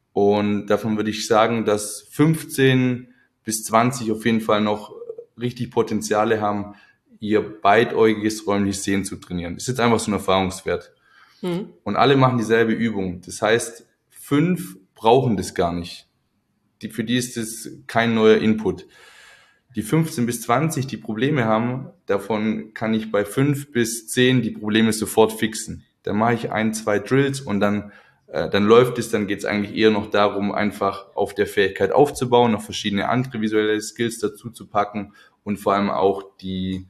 und davon würde ich sagen, dass fünfzehn bis zwanzig auf jeden Fall noch richtig Potenziale haben, ihr beidäugiges räumliches Sehen zu trainieren. Das ist jetzt einfach so ein Erfahrungswert. Mhm. Und alle machen dieselbe Übung. Das heißt, fünf brauchen das gar nicht. Die, für die ist das kein neuer Input. Die fünfzehn bis zwanzig, die Probleme haben, davon kann ich bei fünf bis zehn die Probleme sofort fixen. Dann mache ich ein, zwei Drills und dann, äh, dann läuft es, dann geht es eigentlich eher noch darum, einfach auf der Fähigkeit aufzubauen, noch verschiedene andere visuelle Skills dazu zu packen und vor allem auch die,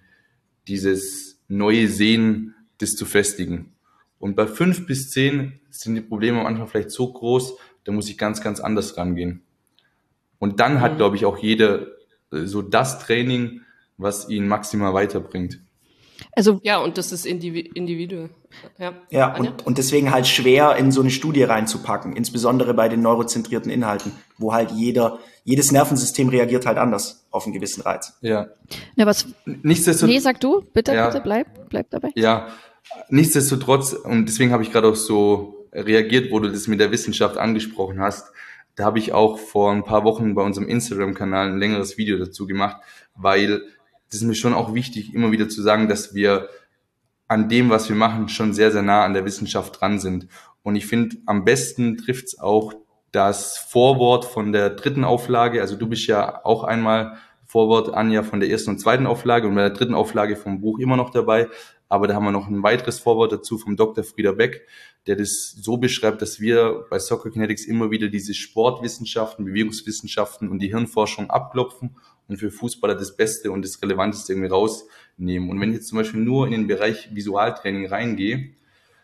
dieses neue Sehen, das zu festigen. Und bei fünf bis zehn sind die Probleme am Anfang vielleicht so groß, da muss ich ganz, ganz anders rangehen. Und dann hat, Mhm. glaube ich, auch jeder so das Training, was ihn maximal weiterbringt. Also Ja, und das ist indivi- individuell. Ja, Ja, Anja? und, und deswegen halt schwer in so eine Studie reinzupacken, insbesondere bei den neurozentrierten Inhalten, wo halt jeder, jedes Nervensystem reagiert halt anders auf einen gewissen Reiz. Ja. ja, was? Nichtsdestotrotz, Nee, sag du, bitte, Ja. bitte bleib, bleib dabei. ja, nichtsdestotrotz, und deswegen habe ich gerade auch so reagiert, wo du das mit der Wissenschaft angesprochen hast. Da habe ich auch vor ein paar Wochen bei unserem Instagram-Kanal ein längeres Video dazu gemacht, weil das ist mir schon auch wichtig, immer wieder zu sagen, dass wir an dem, was wir machen, schon sehr, sehr nah an der Wissenschaft dran sind. Und ich finde, am besten trifft's auch das Vorwort von der dritten Auflage. Also du bist ja auch einmal Vorwort, Anja, von der ersten und zweiten Auflage und bei der dritten Auflage vom Buch immer noch dabei. Aber da haben wir noch ein weiteres Vorwort dazu vom Doktor Frieder Beck, der das so beschreibt, dass wir bei Soccer Kinetics immer wieder diese Sportwissenschaften, Bewegungswissenschaften und die Hirnforschung abklopfen und für Fußballer das Beste und das Relevanteste irgendwie rausnehmen. Und wenn ich jetzt zum Beispiel nur in den Bereich Visualtraining reingehe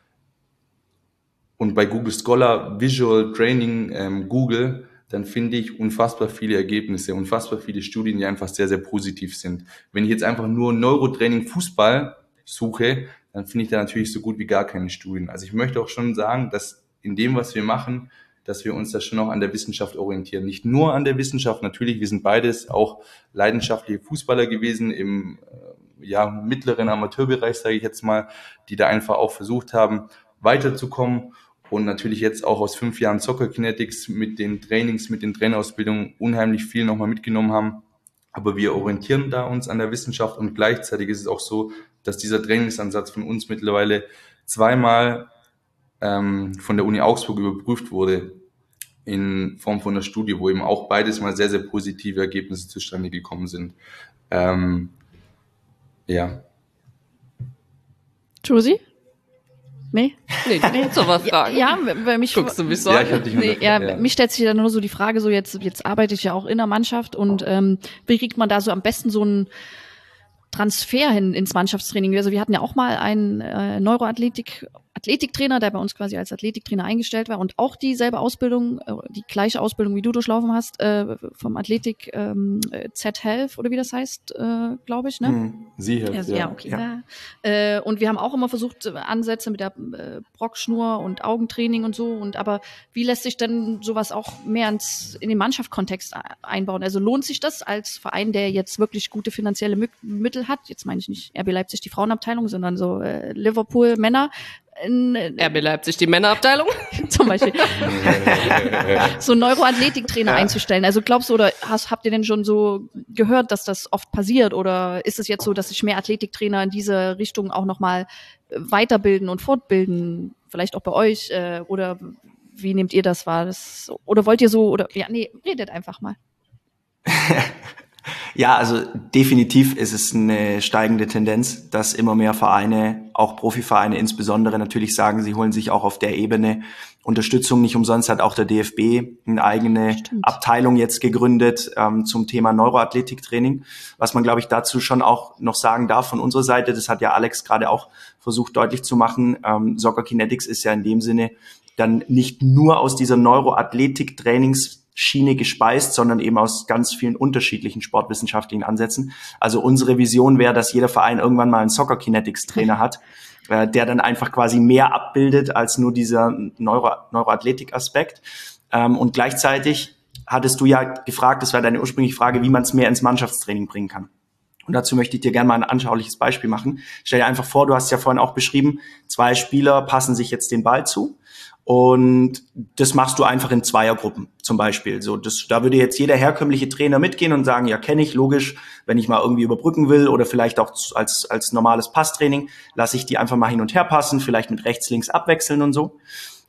und bei Google Scholar Visual Training ähm, Google, dann finde ich unfassbar viele Ergebnisse, unfassbar viele Studien, die einfach sehr, sehr positiv sind. Wenn ich jetzt einfach nur Neurotraining Fußball suche, dann finde ich da natürlich so gut wie gar keine Studien. Also ich möchte auch schon sagen, dass in dem, was wir machen, dass wir uns da schon auch an der Wissenschaft orientieren. Nicht nur an der Wissenschaft, natürlich, wir sind beides auch leidenschaftliche Fußballer gewesen im äh, ja, mittleren Amateurbereich, sage ich jetzt mal, die da einfach auch versucht haben, weiterzukommen und natürlich jetzt auch aus fünf Jahren Soccer Kinetics mit den Trainings, mit den Trainerausbildungen unheimlich viel nochmal mitgenommen haben. Aber wir orientieren da uns an der Wissenschaft und gleichzeitig ist es auch so, dass dieser Trainingsansatz von uns mittlerweile zweimal ähm, von der Uni Augsburg überprüft wurde in Form von einer Studie, wo eben auch beides mal sehr, sehr positive Ergebnisse zustande gekommen sind. Ähm, ja. Josie? Nee? Nee, du kannst doch was fragen. Ja, weil mich Guckst du mich so Ja, an? ich hab dich Nee, unter- ja, ja. mich stellt sich dann nur so die Frage, so jetzt, jetzt arbeite ich ja auch in der Mannschaft und ähm, wie kriegt man da so am besten so einen Transfer hin ins Mannschaftstraining? Also wir hatten ja auch mal einen äh, Neuroathletik Athletiktrainer, der bei uns quasi als Athletiktrainer eingestellt war und auch dieselbe Ausbildung, äh, die gleiche Ausbildung wie du durchlaufen hast, äh, vom Athletik ähm, Z-Health oder wie das heißt, äh, glaube ich, ne? Hm. Sie Ja, hilft, ja, ja. okay. Ja. Ja. Äh, und wir haben auch immer versucht, äh, Ansätze mit der äh, Brockschnur und Augentraining und so. Und aber wie lässt sich denn sowas auch mehr ins, in den Mannschaftskontext a- einbauen? Also lohnt sich das als Verein, der jetzt wirklich gute finanzielle Mü- Mittel hat? Jetzt meine ich nicht R B Leipzig die Frauenabteilung, sondern so äh, Liverpool Männer. In, äh, R B Leipzig, die Männerabteilung. zum Beispiel so einen Neuroathletiktrainer Ja. einzustellen. Also glaubst du, oder hast, habt ihr denn schon so gehört, dass das oft passiert? Oder ist es jetzt so, dass sich mehr Athletiktrainer in diese Richtung auch nochmal weiterbilden und fortbilden? Vielleicht auch bei euch? Äh, oder wie nehmt ihr das wahr? Das, oder wollt ihr so, oder, ja, nee, redet einfach mal. Ja, also definitiv ist es eine steigende Tendenz, dass immer mehr Vereine, auch Profivereine insbesondere, natürlich sagen, sie holen sich auch auf der Ebene Unterstützung. Nicht umsonst hat auch der D F B eine eigene Stimmt. Abteilung jetzt gegründet ähm, zum Thema Neuroathletiktraining. Was man, glaube ich, dazu schon auch noch sagen darf von unserer Seite, das hat ja Alex gerade auch versucht deutlich zu machen, ähm, Soccer Kinetics ist ja in dem Sinne dann nicht nur aus dieser Neuroathletik-Trainings Schiene gespeist, sondern eben aus ganz vielen unterschiedlichen sportwissenschaftlichen Ansätzen. Also unsere Vision wäre, dass jeder Verein irgendwann mal einen Soccer Kinetics Trainer hat, äh, der dann einfach quasi mehr abbildet als nur dieser Neuro Neuroathletik Aspekt. Ähm, und gleichzeitig hattest du ja gefragt, das war deine ursprüngliche Frage, wie man es mehr ins Mannschaftstraining bringen kann. Und dazu möchte ich dir gerne mal ein anschauliches Beispiel machen. Stell dir einfach vor, du hast ja vorhin auch beschrieben, zwei Spieler passen sich jetzt den Ball zu. Und das machst du einfach in Zweiergruppen zum Beispiel. So, das, da würde jetzt jeder herkömmliche Trainer mitgehen und sagen, ja, kenne ich, logisch, wenn ich mal irgendwie überbrücken will oder vielleicht auch als, als normales Passtraining, lasse ich die einfach mal hin und her passen, vielleicht mit rechts, links abwechseln und so.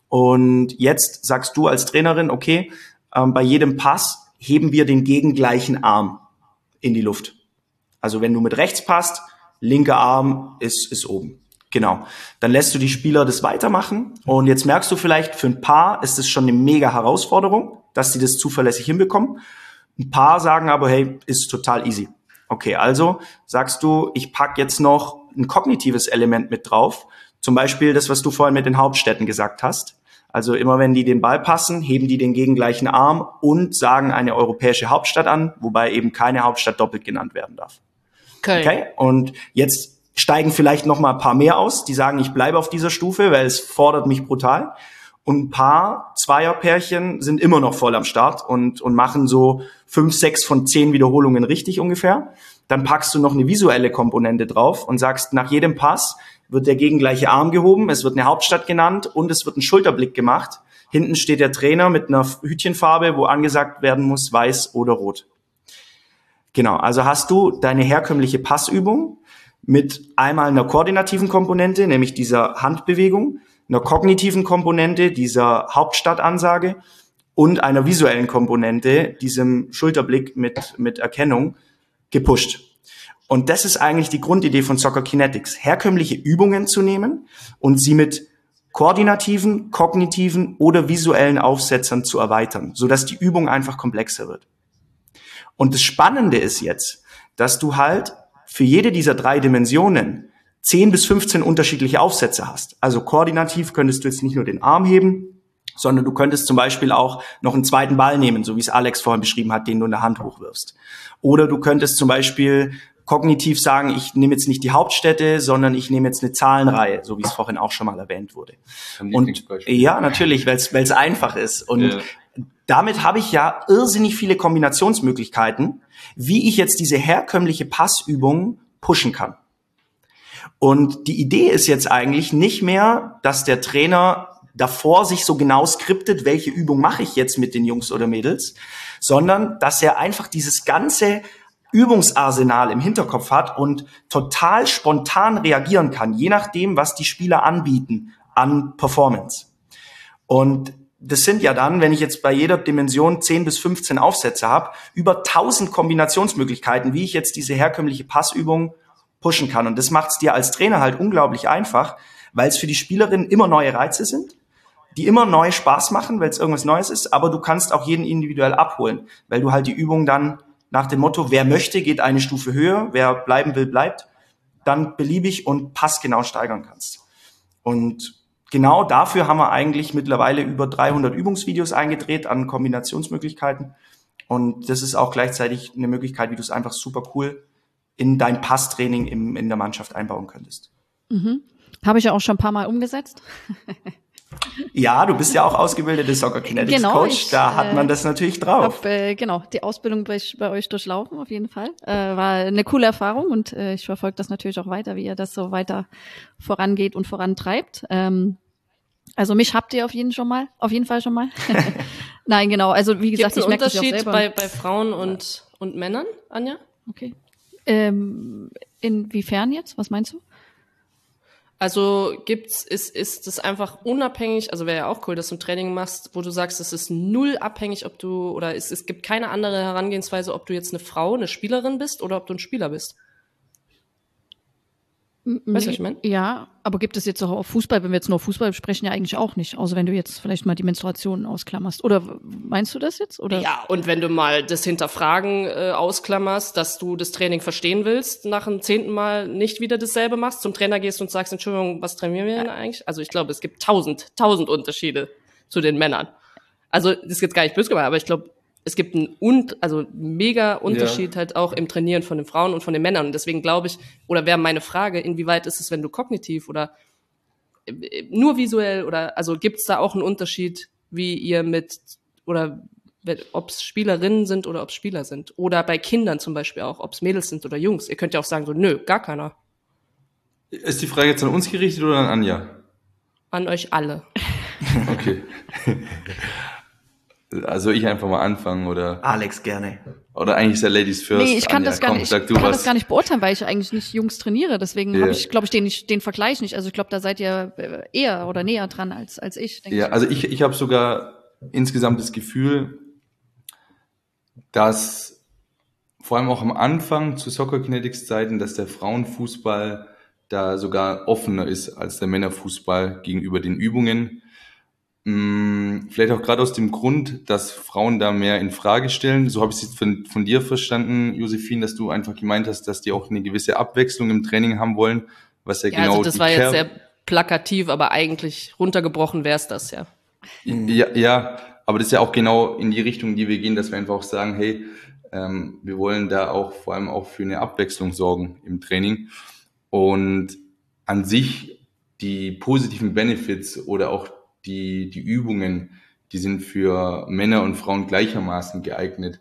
Und jetzt sagst du als Trainerin, okay, ähm, bei jedem Pass heben wir den gegengleichen Arm in die Luft. Also wenn du mit rechts passt, linker Arm ist, ist oben. Genau. Dann lässt du die Spieler das weitermachen. Und jetzt merkst du vielleicht, für ein paar ist das schon eine mega Herausforderung, dass sie das zuverlässig hinbekommen. Ein paar sagen aber, hey, ist total easy. Okay, also sagst du, ich pack jetzt noch ein kognitives Element mit drauf. Zum Beispiel das, was du vorhin mit den Hauptstädten gesagt hast. Also immer wenn die den Ball passen, heben die den gegengleichen Arm und sagen eine europäische Hauptstadt an, wobei eben keine Hauptstadt doppelt genannt werden darf. Köln. Okay, und jetzt steigen vielleicht noch mal ein paar mehr aus, die sagen, ich bleibe auf dieser Stufe, weil es fordert mich brutal. Und ein paar Zweierpärchen sind immer noch voll am Start und, und machen so fünf, sechs von zehn Wiederholungen richtig ungefähr. Dann packst du noch eine visuelle Komponente drauf und sagst, nach jedem Pass wird der gegengleiche Arm gehoben, es wird eine Hauptstadt genannt und es wird ein Schulterblick gemacht. Hinten steht der Trainer mit einer Hütchenfarbe, wo angesagt werden muss, weiß oder rot. Genau, also hast du deine herkömmliche Passübung mit einmal einer koordinativen Komponente, nämlich dieser Handbewegung, einer kognitiven Komponente, dieser Hauptstadtansage und einer visuellen Komponente, diesem Schulterblick mit, mit Erkennung, gepusht. Und das ist eigentlich die Grundidee von Soccer Kinetics, herkömmliche Übungen zu nehmen und sie mit koordinativen, kognitiven oder visuellen Aufsetzern zu erweitern, sodass die Übung einfach komplexer wird. Und das Spannende ist jetzt, dass du halt für jede dieser drei Dimensionen zehn bis fünfzehn unterschiedliche Aufsätze hast. Also koordinativ könntest du jetzt nicht nur den Arm heben, sondern du könntest zum Beispiel auch noch einen zweiten Ball nehmen, so wie es Alex vorhin beschrieben hat, den du in der Hand hochwirfst. Oder du könntest zum Beispiel kognitiv sagen, ich nehme jetzt nicht die Hauptstädte, sondern ich nehme jetzt eine Zahlenreihe, so wie es vorhin auch schon mal erwähnt wurde. Und ja, natürlich, weil es weil es einfach ist. Und ja. Damit habe ich ja irrsinnig viele Kombinationsmöglichkeiten, wie ich jetzt diese herkömmliche Passübung pushen kann. Und die Idee ist jetzt eigentlich nicht mehr, dass der Trainer davor sich so genau skriptet, welche Übung mache ich jetzt mit den Jungs oder Mädels, sondern dass er einfach dieses ganze Übungsarsenal im Hinterkopf hat und total spontan reagieren kann, je nachdem, was die Spieler anbieten an Performance. Und das sind ja dann, wenn ich jetzt bei jeder Dimension zehn bis fünfzehn Aufsätze habe, über tausend Kombinationsmöglichkeiten, wie ich jetzt diese herkömmliche Passübung pushen kann. Und das macht es dir als Trainer halt unglaublich einfach, weil es für die Spielerinnen immer neue Reize sind, die immer neu Spaß machen, weil es irgendwas Neues ist, aber du kannst auch jeden individuell abholen, weil du halt die Übung dann nach dem Motto, wer möchte, geht eine Stufe höher, wer bleiben will, bleibt, dann beliebig und passgenau steigern kannst. Und genau dafür haben wir eigentlich mittlerweile über dreihundert Übungsvideos eingedreht an Kombinationsmöglichkeiten. Und das ist auch gleichzeitig eine Möglichkeit, wie du es einfach super cool in dein Passtraining im, in der Mannschaft einbauen könntest. Mhm. Habe ich ja auch schon ein paar Mal umgesetzt. Ja, du bist ja auch ausgebildeter Soccer Kinetics Genau, Coach, ich, da hat man äh, das natürlich drauf. Hab, äh, genau, die Ausbildung bei, bei euch durchlaufen, auf jeden Fall. Äh, war eine coole Erfahrung und äh, ich verfolge das natürlich auch weiter, wie ihr das so weiter vorangeht und vorantreibt. Ähm, also mich habt ihr auf jeden schon mal, auf jeden Fall schon mal. Nein, genau. Also wie gesagt, Gibt's ich einen merke das ja auch Unterschied selber. bei, bei Frauen und, und Männern, Anja? Okay. Ähm, inwiefern jetzt? Was meinst du? Also gibt's, ist, ist es einfach unabhängig, also wäre ja auch cool, dass du ein Training machst, wo du sagst, es ist null abhängig, ob du, oder es, es gibt keine andere Herangehensweise, ob du jetzt eine Frau, eine Spielerin bist oder ob du ein Spieler bist. Weißt du, was ich meine? Ja, aber gibt es jetzt auch auf Fußball, wenn wir jetzt nur auf Fußball sprechen, ja eigentlich auch nicht, außer wenn du jetzt vielleicht mal die Menstruation ausklammerst. Oder meinst du das jetzt? Oder? Ja, und wenn du mal das Hinterfragen äh, ausklammerst, dass du das Training verstehen willst, nach dem zehnten Mal nicht wieder dasselbe machst, zum Trainer gehst und sagst, Entschuldigung, was trainieren wir denn eigentlich? Also ich glaube, es gibt tausend, tausend Unterschiede zu den Männern. Also das ist jetzt gar nicht böse gemeint, aber ich glaube, es gibt einen und, also mega Unterschied ja. halt auch im Trainieren von den Frauen und von den Männern. Und deswegen glaube ich, oder wäre meine Frage, inwieweit ist es, wenn du kognitiv oder nur visuell oder, also gibt es da auch einen Unterschied, wie ihr mit, oder ob es Spielerinnen sind oder ob es Spieler sind? Oder bei Kindern zum Beispiel auch, ob es Mädels sind oder Jungs. Ihr könnt ja auch sagen so, nö, gar keiner. Ist die Frage jetzt an uns gerichtet oder an Anja? An euch alle. Okay. Also ich einfach mal anfangen oder Alex gerne. Oder eigentlich ist der Ladies first. Nee, ich kann Anja, das gar komm, nicht, sag ich du kann was. das gar nicht beurteilen, weil ich eigentlich nicht Jungs trainiere. Deswegen Yeah. habe ich, glaube ich, den nicht, den Vergleich nicht. Also ich glaube, da seid ihr eher oder näher dran als als ich. Denke Ja, ich. also ich ich habe sogar insgesamt das Gefühl, dass vor allem auch am Anfang zu Soccer Kinetics Zeiten, dass der Frauenfußball da sogar offener ist als der Männerfußball gegenüber den Übungen. Vielleicht auch gerade aus dem Grund, dass Frauen da mehr in Frage stellen. So habe ich es jetzt von, von dir verstanden, Josephine, dass du einfach gemeint hast, dass die auch eine gewisse Abwechslung im Training haben wollen, was ja, Ja, genau also das die war jetzt Ker- sehr plakativ, aber eigentlich runtergebrochen wäre es das, ja. Ja, ja, aber das ist ja auch genau in die Richtung, in die wir gehen, dass wir einfach auch sagen, hey, ähm, wir wollen da auch vor allem auch für eine Abwechslung sorgen im Training. Und an sich die positiven Benefits oder auch die, die Übungen, die sind für Männer und Frauen gleichermaßen geeignet.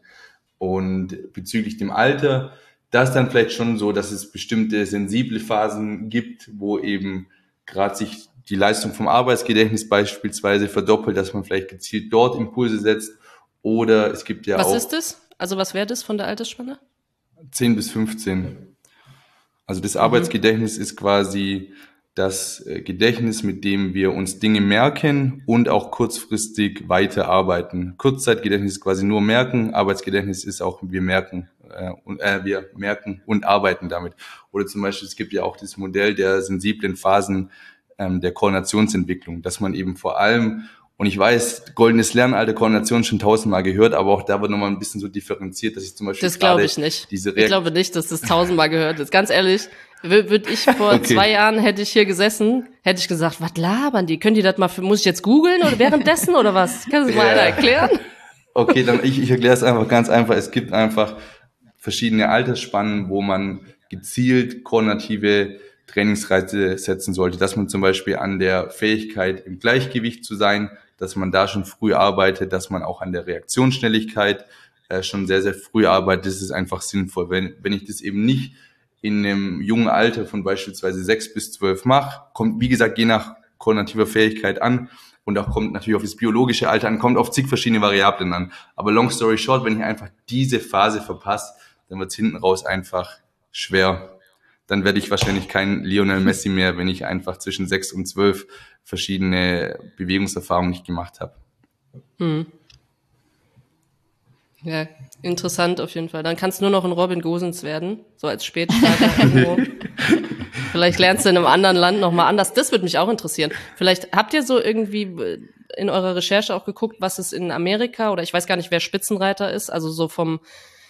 Und bezüglich dem Alter, da ist dann vielleicht schon so, dass es bestimmte sensible Phasen gibt, wo eben gerade sich die Leistung vom Arbeitsgedächtnis beispielsweise verdoppelt, dass man vielleicht gezielt dort Impulse setzt. Oder es gibt ja Was auch... ist das? Also was wäre das von der Altersspanne? zehn bis fünfzehn. Also das Arbeitsgedächtnis ist quasi das Gedächtnis, mit dem wir uns Dinge merken und auch kurzfristig weiterarbeiten. Kurzzeitgedächtnis ist quasi nur merken, Arbeitsgedächtnis ist auch wir merken äh, und äh, wir merken und arbeiten damit. Oder zum Beispiel, es gibt ja auch das Modell der sensiblen Phasen ähm, der Koordinationsentwicklung, dass man eben vor allem, und ich weiß, goldenes Lernen, Koordination schon tausendmal gehört, aber auch da wird nochmal ein bisschen so differenziert, dass ich zum Beispiel Das glaube ich nicht. Diese ich glaube nicht, dass das tausendmal gehört ist. Ganz ehrlich, würde ich vor Okay. zwei Jahren, hätte ich hier gesessen, hätte ich gesagt, was labern die? Können die das mal, für, muss ich jetzt googeln oder währenddessen oder was? Kannst du mal Ja. einer erklären? Okay, dann ich, ich erkläre es einfach ganz einfach. Es gibt einfach verschiedene Altersspannen, wo man gezielt koordinative Trainingsreize setzen sollte, dass man zum Beispiel an der Fähigkeit im Gleichgewicht zu sein, dass man da schon früh arbeitet, dass man auch an der Reaktionsschnelligkeit äh, schon sehr, sehr früh arbeitet. Das ist einfach sinnvoll. Wenn, wenn ich das eben nicht in einem jungen Alter von beispielsweise sechs bis zwölf mache, kommt, wie gesagt, je nach koordinativer Fähigkeit an und auch kommt natürlich auf das biologische Alter an, kommt auf zig verschiedene Variablen an. Aber long story short, wenn ich einfach diese Phase verpasse, dann wird es hinten raus einfach schwer. Dann werde ich wahrscheinlich kein Lionel Messi mehr, wenn ich einfach zwischen sechs und zwölf verschiedene Bewegungserfahrungen nicht gemacht habe. Hm. Ja, interessant auf jeden Fall. Dann kannst du nur noch ein Robin Gosens werden, so als Spätstarter irgendwo. Vielleicht lernst du in einem anderen Land nochmal anders. Das würde mich auch interessieren. Vielleicht habt ihr so irgendwie in eurer Recherche auch geguckt, was es in Amerika, oder ich weiß gar nicht, wer Spitzenreiter ist, also so vom,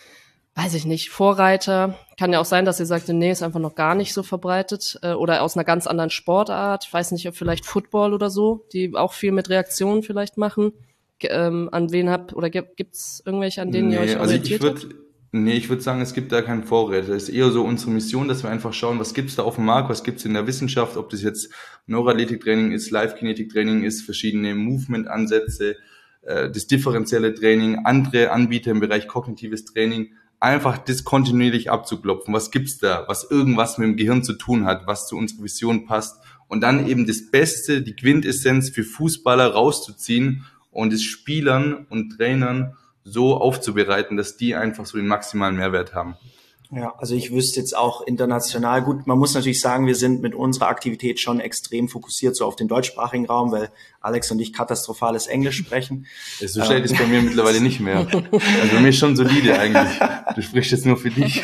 weiß ich nicht, Vorreiter. Kann ja auch sein, dass ihr sagt, nee, ist einfach noch gar nicht so verbreitet, oder aus einer ganz anderen Sportart. Ich weiß nicht, ob vielleicht Football oder so, die auch viel mit Reaktionen vielleicht machen. Ähm, an wen habt, oder gibt's irgendwelche, an denen nee, ihr euch orientiert also ich würd, habt? Nee, ich würde sagen, es gibt da keinen Vorreiter. Es ist eher so unsere Mission, dass wir einfach schauen, was gibt's da auf dem Markt, was gibt's in der Wissenschaft, ob das jetzt Neuroathletiktraining ist, Live-Kinetik-Training ist, verschiedene Movement-Ansätze, äh, das differenzielle Training, andere Anbieter im Bereich kognitives Training, einfach das kontinuierlich abzuklopfen. Was gibt's da, was irgendwas mit dem Gehirn zu tun hat, was zu unserer Vision passt und dann eben das Beste, die Quintessenz für Fußballer rauszuziehen und es Spielern und Trainern so aufzubereiten, dass die einfach so den maximalen Mehrwert haben. Ja, also ich wüsste jetzt auch international, gut, man muss natürlich sagen, wir sind mit unserer Aktivität schon extrem fokussiert so auf den deutschsprachigen Raum, weil Alex und ich katastrophales Englisch sprechen. So schlecht ist bei mir mittlerweile nicht mehr. Also bei mir ist schon solide eigentlich. Du sprichst jetzt nur für dich.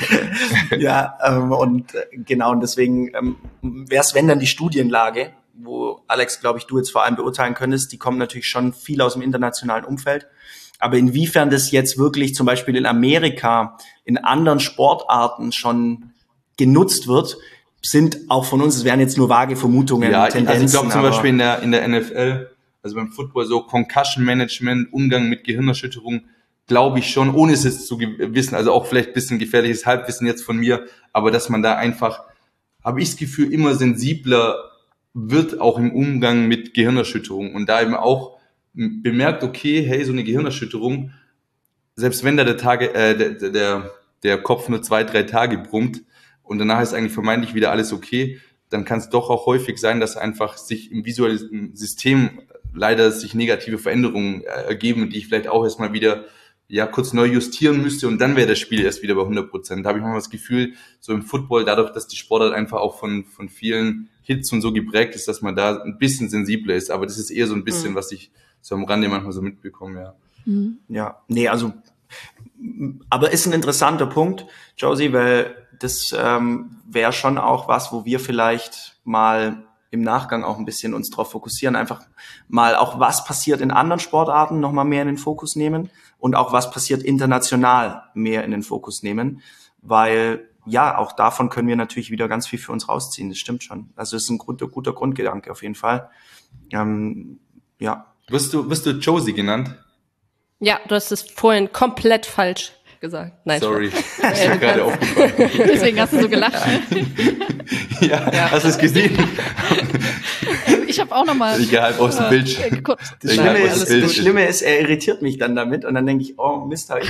Ja, ähm, und äh, genau, und deswegen ähm, wäre es, wenn dann die Studienlage, wo Alex, glaube ich, du jetzt vor allem beurteilen könntest, die kommen natürlich schon viel aus dem internationalen Umfeld. Aber inwiefern das jetzt wirklich zum Beispiel in Amerika in anderen Sportarten schon genutzt wird, sind auch von uns, es wären jetzt nur vage Vermutungen, ja, Tendenzen. Also ich glaube zum Beispiel in der, in der N F L, also beim Football so Concussion Management, Umgang mit Gehirnerschütterung, glaube ich schon, ohne es jetzt zu wissen, also auch vielleicht ein bisschen gefährliches Halbwissen jetzt von mir, aber dass man da einfach, habe ich das Gefühl, immer sensibler wird, auch im Umgang mit Gehirnerschütterung und da eben auch bemerkt, okay, hey, so eine Gehirnerschütterung, selbst wenn da der Tage, äh, der, der, der Kopf nur zwei, drei Tage brummt und danach ist eigentlich vermeintlich wieder alles okay, dann kann es doch auch häufig sein, dass einfach sich im visuellen System leider sich negative Veränderungen äh, ergeben, die ich vielleicht auch erstmal wieder ja kurz neu justieren müsste und dann wäre das Spiel erst wieder bei hundert Prozent. Da habe ich manchmal das Gefühl, so im Football, dadurch, dass die Sportart einfach auch von von vielen Hits und so geprägt ist, dass man da ein bisschen sensibler ist. Aber das ist eher so ein bisschen, mhm. was ich so am Rande manchmal so mitbekomme, ja. Mhm. Ja, nee, also, aber ist ein interessanter Punkt, Josie, weil das ähm, wäre schon auch was, wo wir vielleicht mal im Nachgang auch ein bisschen uns drauf fokussieren, einfach mal auch, was passiert in anderen Sportarten noch mal mehr in den Fokus nehmen und auch, was passiert international mehr in den Fokus nehmen, weil ja, auch davon können wir natürlich wieder ganz viel für uns rausziehen, das stimmt schon. Also es ist ein guter, guter Grundgedanke auf jeden Fall. Ähm, ja. Wirst du, wirst du Josie genannt? Ja, du hast es vorhin komplett falsch gesagt. Nein, sorry, das ist mir gerade aufgefallen. Deswegen hast du so gelacht. ja, ja, hast du es gesehen? Ich habe auch nochmal... Ich gehe halb aus dem Bild. Das Schlimme, ist, das Schlimme ist, er irritiert mich dann damit und dann denke ich, oh Mist, habe ich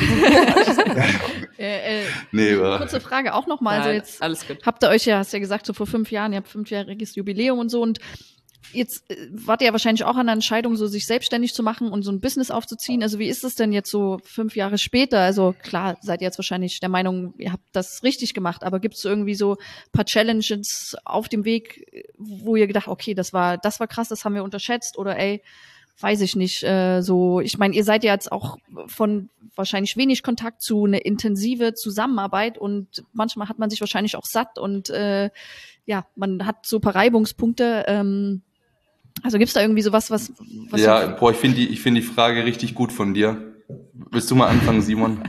äh, äh, nee, war. Kurze Frage auch nochmal. Also jetzt alles gut. Habt ihr euch ja, hast ja gesagt, so vor fünf Jahren, ihr habt fünfjähriges Jubiläum und so und jetzt äh, wart ihr ja wahrscheinlich auch an der Entscheidung, so sich selbstständig zu machen und so ein Business aufzuziehen. Also wie ist es denn jetzt so fünf Jahre später? Also klar, seid ihr jetzt wahrscheinlich der Meinung, ihr habt das richtig gemacht, aber gibt es irgendwie so ein paar Challenges auf dem Weg, wo ihr gedacht, okay, das war, das war krass, das haben wir unterschätzt oder ey, weiß ich nicht, äh, so, ich meine, ihr seid ja jetzt auch von wahrscheinlich wenig Kontakt zu eine intensive Zusammenarbeit und manchmal hat man sich wahrscheinlich auch satt und äh, ja, man hat so ein paar Reibungspunkte, ähm, also gibt's da irgendwie sowas, was, was ja, boah, ich finde die, ich finde die Frage richtig gut von dir. Willst du mal anfangen, Simon?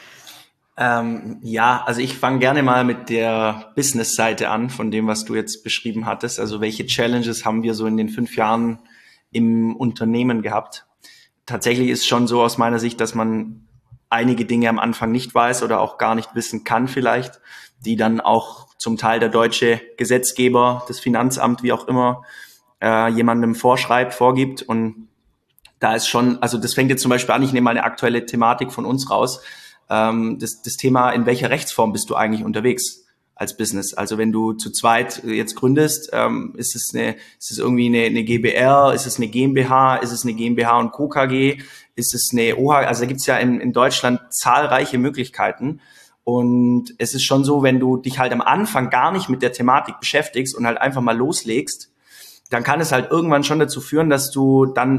Ähm, ja, also ich fange gerne mal mit der Business-Seite an, von dem, was du jetzt beschrieben hattest. Also welche Challenges haben wir so in den fünf Jahren im Unternehmen gehabt? Tatsächlich ist schon so aus meiner Sicht, dass man einige Dinge am Anfang nicht weiß oder auch gar nicht wissen kann vielleicht, die dann auch zum Teil der deutsche Gesetzgeber, das Finanzamt, wie auch immer, äh, jemandem vorschreibt, vorgibt. Und da ist schon, also das fängt jetzt zum Beispiel an, ich nehme mal eine aktuelle Thematik von uns raus, ähm, das, das Thema, in welcher Rechtsform bist du eigentlich unterwegs als Business? Also wenn du zu zweit jetzt gründest, ähm, ist es eine, ist es irgendwie eine, eine G B R, ist es eine GmbH, ist es eine GmbH und Co. K G, ist es eine O H G, also da gibt's ja in, in Deutschland zahlreiche Möglichkeiten. Und es ist schon so, wenn du dich halt am Anfang gar nicht mit der Thematik beschäftigst und halt einfach mal loslegst, dann kann es halt irgendwann schon dazu führen, dass du dann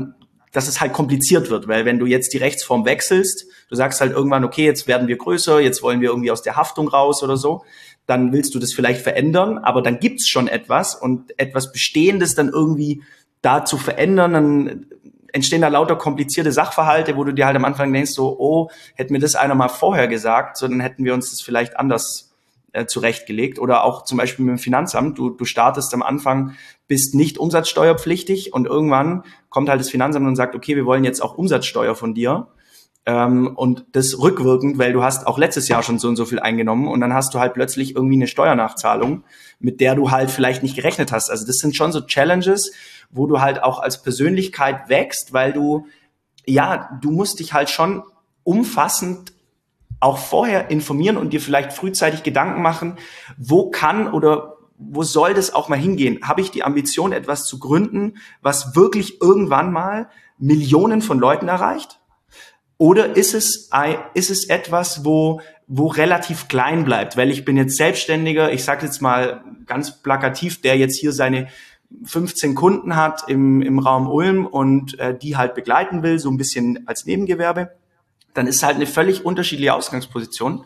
dass es halt kompliziert wird, weil wenn du jetzt die Rechtsform wechselst, du sagst halt irgendwann, okay, jetzt werden wir größer, jetzt wollen wir irgendwie aus der Haftung raus oder so, dann willst du das vielleicht verändern, aber dann gibt's schon etwas und etwas Bestehendes dann irgendwie da zu verändern, dann entstehen da lauter komplizierte Sachverhalte, wo du dir halt am Anfang denkst, so, oh, hätte mir das einer mal vorher gesagt, so dann hätten wir uns das vielleicht anders äh, zurechtgelegt. Oder auch zum Beispiel mit dem Finanzamt, du, du startest am Anfang, bist nicht umsatzsteuerpflichtig und irgendwann kommt halt das Finanzamt und sagt, okay, wir wollen jetzt auch Umsatzsteuer von dir. Ähm, und das rückwirkend, weil du hast auch letztes Jahr schon so und so viel eingenommen und dann hast du halt plötzlich irgendwie eine Steuernachzahlung, mit der du halt vielleicht nicht gerechnet hast. Also das sind schon so Challenges, wo du halt auch als Persönlichkeit wächst, weil du, ja, du musst dich halt schon umfassend auch vorher informieren und dir vielleicht frühzeitig Gedanken machen, wo kann oder wo soll das auch mal hingehen? Habe ich die Ambition, etwas zu gründen, was wirklich irgendwann mal Millionen von Leuten erreicht? Oder ist es, ist es etwas, wo, wo relativ klein bleibt? Weil ich bin jetzt Selbstständiger, ich sage jetzt mal ganz plakativ, der jetzt hier seine fünfzehn Kunden hat im, im Raum Ulm und äh, die halt begleiten will, so ein bisschen als Nebengewerbe, dann ist halt eine völlig unterschiedliche Ausgangsposition.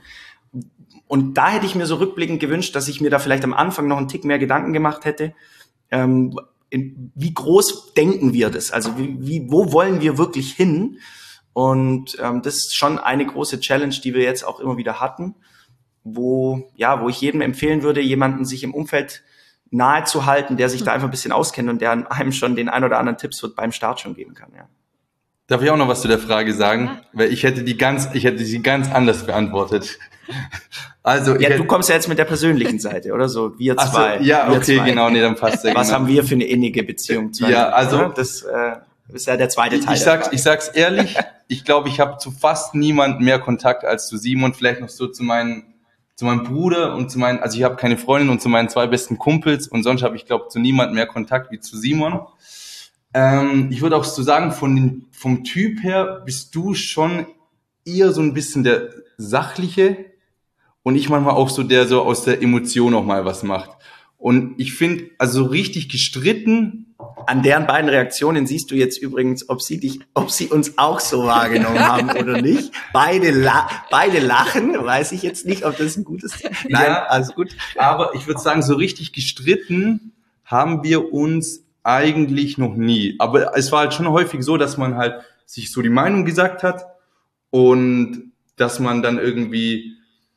Und da hätte ich mir so rückblickend gewünscht, dass ich mir da vielleicht am Anfang noch einen Tick mehr Gedanken gemacht hätte. Ähm, in, wie groß denken wir das? Also wie, wie, wo wollen wir wirklich hin? Und ähm, das ist schon eine große Challenge, die wir jetzt auch immer wieder hatten, wo ja, wo ich jedem empfehlen würde, jemanden sich im Umfeld nahe zu halten, der sich da einfach ein bisschen auskennt und der einem schon den ein oder anderen Tipps wird beim Start schon geben kann. Ja. Darf ich auch noch was zu der Frage sagen? Ja. Weil ich hätte die ganz, ich hätte sie ganz anders beantwortet. Also ja, du kommst ja jetzt mit der persönlichen Seite, oder so? Wir zwei. So, ja, wir okay, zwei. Genau, nee, dann passt ja. Was genau. haben wir für eine innige Beziehung? Zwei ja, also oder? das äh, ist ja der zweite Teil. Ich sag's, ich sag's ehrlich, ich glaube, ich habe zu fast niemand mehr Kontakt als zu Simon, vielleicht noch so zu meinen, zu meinem Bruder und zu meinen, also ich habe keine Freundin und zu meinen zwei besten Kumpels und sonst habe ich, glaube zu niemand mehr Kontakt wie zu Simon. Ähm, ich würde auch so sagen, von den, vom Typ her bist du schon eher so ein bisschen der Sachliche und ich manchmal auch so der so aus der Emotion auch mal was macht. Und ich finde, also richtig gestritten. An deren beiden Reaktionen siehst du jetzt übrigens, ob sie dich, ob sie uns auch so wahrgenommen haben oder nicht. Beide, la- beide lachen, weiß ich jetzt nicht, ob das ein gutes. Nein, ja, also gut. Aber ich würde sagen, so richtig gestritten haben wir uns eigentlich noch nie. Aber es war halt schon häufig so, dass man halt sich so die Meinung gesagt hat und dass man dann irgendwie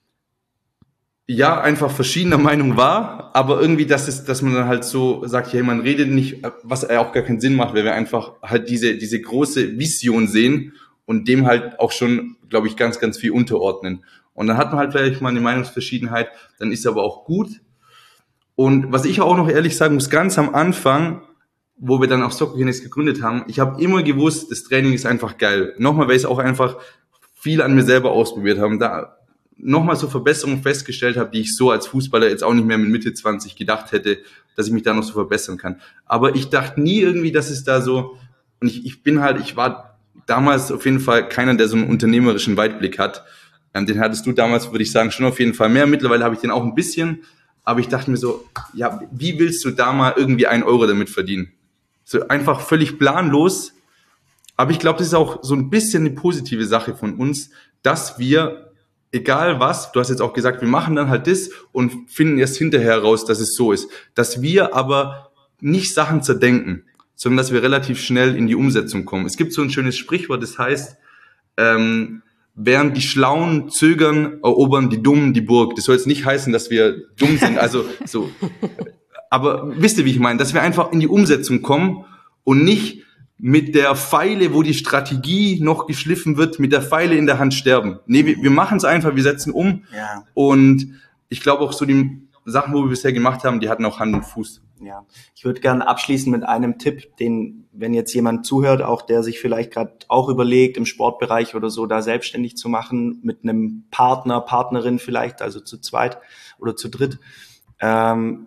ja, einfach verschiedener Meinung war, aber irgendwie, dass es, dass man dann halt so sagt, ja, man redet nicht, was auch gar keinen Sinn macht, weil wir einfach halt diese, diese große Vision sehen und dem halt auch schon, glaube ich, ganz, ganz viel unterordnen. Und dann hat man halt vielleicht mal eine Meinungsverschiedenheit, dann ist aber auch gut. Und was ich auch noch ehrlich sagen muss, ganz am Anfang, wo wir dann auch Soccer Kinetics gegründet haben, ich habe immer gewusst, das Training ist einfach geil. Nochmal, weil ich es auch einfach viel an mir selber ausprobiert habe. Da nochmal so Verbesserungen festgestellt habe, die ich so als Fußballer jetzt auch nicht mehr mit Mitte zwanzig gedacht hätte, dass ich mich da noch so verbessern kann. Aber ich dachte nie irgendwie, dass es da so, und ich, ich bin halt, ich war damals auf jeden Fall keiner, der so einen unternehmerischen Weitblick hat. Ähm, den hattest du damals, würde ich sagen, schon auf jeden Fall mehr. Mittlerweile habe ich den auch ein bisschen, aber ich dachte mir so, ja, wie willst du da mal irgendwie einen Euro damit verdienen? So einfach völlig planlos. Aber ich glaube, das ist auch so ein bisschen eine positive Sache von uns, dass wir egal was, du hast jetzt auch gesagt, wir machen dann halt das und finden erst hinterher raus, dass es so ist. Dass wir aber nicht Sachen zerdenken, sondern dass wir relativ schnell in die Umsetzung kommen. Es gibt so ein schönes Sprichwort, das heißt, ähm, während die Schlauen zögern, erobern die Dummen die Burg. Das soll jetzt nicht heißen, dass wir dumm sind, also so. Aber wisst ihr, wie ich meine? Dass wir einfach in die Umsetzung kommen und nicht mit der Feile, wo die Strategie noch geschliffen wird, mit der Feile in der Hand sterben. Nee, wir, wir machen es einfach, wir setzen um. Ja. Und ich glaube auch so die Sachen, wo wir bisher gemacht haben, die hatten auch Hand und Fuß. Ja, ich würde gerne abschließen mit einem Tipp, den, wenn jetzt jemand zuhört, auch der sich vielleicht gerade auch überlegt, im Sportbereich oder so da selbstständig zu machen, mit einem Partner, Partnerin vielleicht, also zu zweit oder zu dritt, ähm,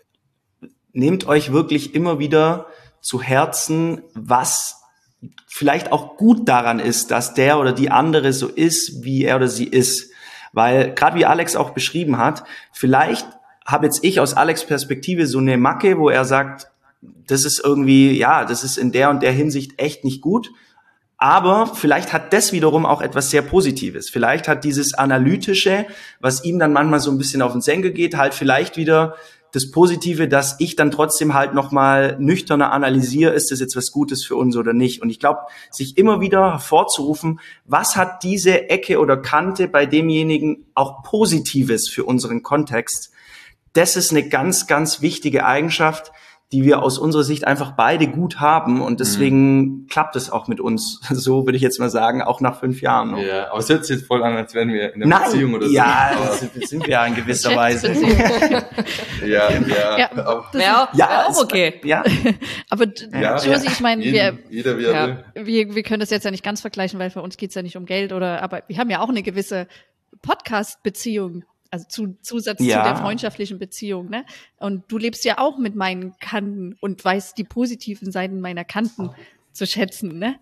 nehmt euch wirklich immer wieder zu Herzen, was vielleicht auch gut daran ist, dass der oder die andere so ist, wie er oder sie ist. Weil, gerade wie Alex auch beschrieben hat, vielleicht habe jetzt ich aus Alex' Perspektive so eine Macke, wo er sagt, das ist irgendwie, ja, das ist in der und der Hinsicht echt nicht gut. Aber vielleicht hat das wiederum auch etwas sehr Positives. Vielleicht hat dieses Analytische, was ihm dann manchmal so ein bisschen auf den Senkel geht, halt vielleicht wieder das Positive, dass ich dann trotzdem halt nochmal nüchterner analysiere, ist das jetzt was Gutes für uns oder nicht. Und ich glaube, sich immer wieder hervorzurufen, was hat diese Ecke oder Kante bei demjenigen auch Positives für unseren Kontext, das ist eine ganz, ganz wichtige Eigenschaft, die wir aus unserer Sicht einfach beide gut haben. Und deswegen mhm. klappt es auch mit uns. So würde ich jetzt mal sagen, auch nach fünf Jahren noch. Ja, aber es hört sich jetzt voll an, als wären wir in einer Nein, Beziehung oder so. Ja, das sind wir ja in gewisser Weise. ja, ja. Ja, auch, ja, ja, auch okay. Ja. Aber ja, Josie, ja. ich meine, wir, jeder, wie er ja, will. wir, wir können das jetzt ja nicht ganz vergleichen, weil für uns geht's ja nicht um Geld oder, aber wir haben ja auch eine gewisse Podcast-Beziehung. Also zu, Zusatz ja. zu der freundschaftlichen Beziehung, ne? Und du lebst ja auch mit meinen Kanten und weißt die positiven Seiten meiner Kanten zu schätzen, ne?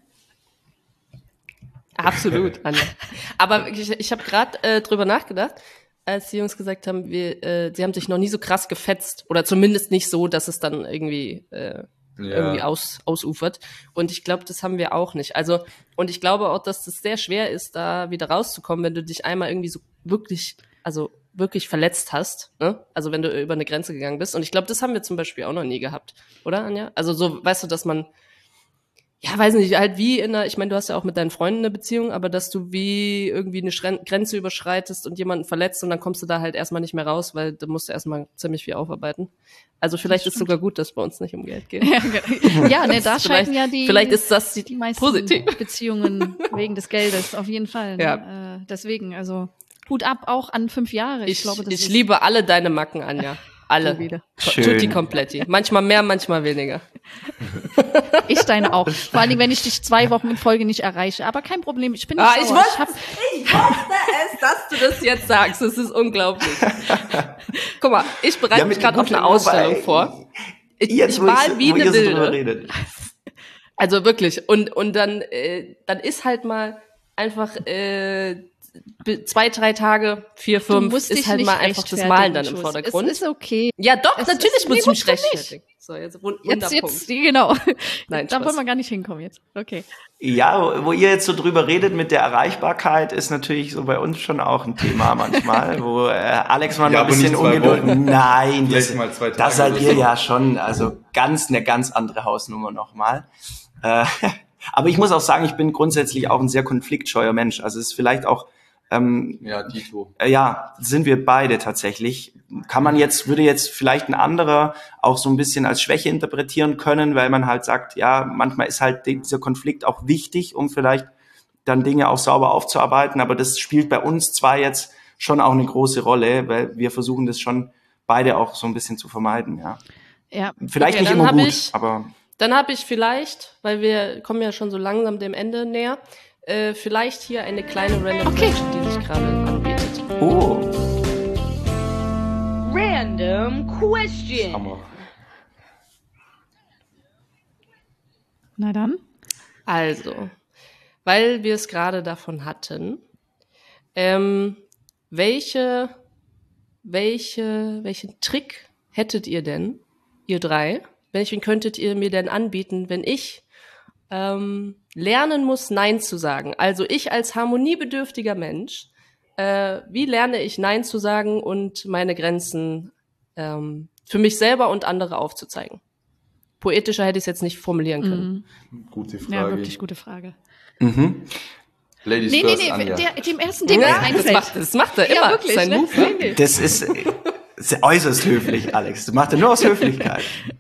Absolut, Anja. Aber ich, ich habe gerade äh, drüber nachgedacht, als die Jungs gesagt haben, wir, äh, sie haben sich noch nie so krass gefetzt oder zumindest nicht so, dass es dann irgendwie äh, ja. irgendwie aus, ausufert. Und ich glaube, das haben wir auch nicht. Also und ich glaube auch, dass das sehr schwer ist, da wieder rauszukommen, wenn du dich einmal irgendwie so wirklich also wirklich verletzt hast, ne? Also wenn du über eine Grenze gegangen bist. Und ich glaube, das haben wir zum Beispiel auch noch nie gehabt, oder, Anja? Also so, weißt du, dass man, ja, weiß nicht, halt wie in einer, ich meine, du hast ja auch mit deinen Freunden eine Beziehung, aber dass du wie irgendwie eine Schren- Grenze überschreitest und jemanden verletzt und dann kommst du da halt erstmal nicht mehr raus, weil du musst erstmal ziemlich viel aufarbeiten. Also vielleicht ist es sogar gut, dass bei uns nicht um Geld geht. Ja, ne, da scheiden ja die, vielleicht ist das die, die meisten positiv. Beziehungen wegen des Geldes, auf jeden Fall. Ne? Ja. Äh, deswegen, also Hut ab auch an fünf Jahre. Ich, ich, glaube, das ich ist liebe alle deine Macken, Anja. Alle. Schön. Tutti kompletti. Manchmal mehr, manchmal weniger. Ich deine auch. Vor allem, wenn ich dich zwei Wochen in Folge nicht erreiche. Aber kein Problem, ich bin nicht ah, sauer. Ich wusste, ich, hab ich wusste es, dass du das jetzt sagst. Das ist unglaublich. Guck mal, ich bereite ja, mich gerade auf eine Ausstellung vor. Ich, jetzt, ich mal wie eine Bilder. Wilde. Also wirklich. Und, und dann, äh, dann ist halt mal einfach äh, zwei, drei Tage, vier, fünf, ist halt mal einfach das Malen dann im Vordergrund. Es ist okay. Ja, doch, es natürlich ist, muss ich nee, mich rechtfertigen. So, jetzt Wunderpunkt. Jetzt, jetzt, genau. Nein, da wollen wir gar nicht hinkommen jetzt. Okay. Ja, wo ihr jetzt so drüber redet mit der Erreichbarkeit, ist natürlich so bei uns schon auch ein Thema manchmal, wo äh, Alex mal, ja, mal ein bisschen ungeduldig. Nein, das, mal zwei Tage das seid ihr so. ja schon, also ganz eine ganz andere Hausnummer nochmal. Äh, aber ich muss auch sagen, ich bin grundsätzlich auch ein sehr konfliktscheuer Mensch. Also es ist vielleicht auch Ähm, ja, Dito. Äh, ja, sind wir beide tatsächlich. Kann man jetzt, würde jetzt vielleicht ein anderer auch so ein bisschen als Schwäche interpretieren können, weil man halt sagt, ja, manchmal ist halt dieser Konflikt auch wichtig, um vielleicht dann Dinge auch sauber aufzuarbeiten. Aber das spielt bei uns zwar jetzt schon auch eine große Rolle, weil wir versuchen das schon beide auch so ein bisschen zu vermeiden, ja. Ja. Vielleicht okay, nicht immer gut, ich, aber. Dann habe ich vielleicht, weil wir kommen ja schon so langsam dem Ende näher, Äh, vielleicht hier eine kleine Random okay. Question, die sich gerade anbietet. Oh. Random Question. Hammer. Na dann. Also, weil wir es gerade davon hatten, ähm, welche, welche, welchen Trick hättet ihr denn, ihr drei? Welchen könntet ihr mir denn anbieten, wenn ich ähm, lernen muss, Nein zu sagen? Also ich als harmoniebedürftiger Mensch, äh, wie lerne ich Nein zu sagen und meine Grenzen ähm, für mich selber und andere aufzuzeigen? Poetischer hätte ich es jetzt nicht formulieren können. Mhm. Gute Frage. Ja, wirklich gute Frage. Mhm. Ladies nee, first, nee, nee, Anja. der, dem ersten, dem ja, das einfällt. Das macht, das macht er immer, ja, wirklich, sein ne? Move. Nee, nee. Das ist, ist äußerst höflich, Alex. Das macht er nur aus Höflichkeit.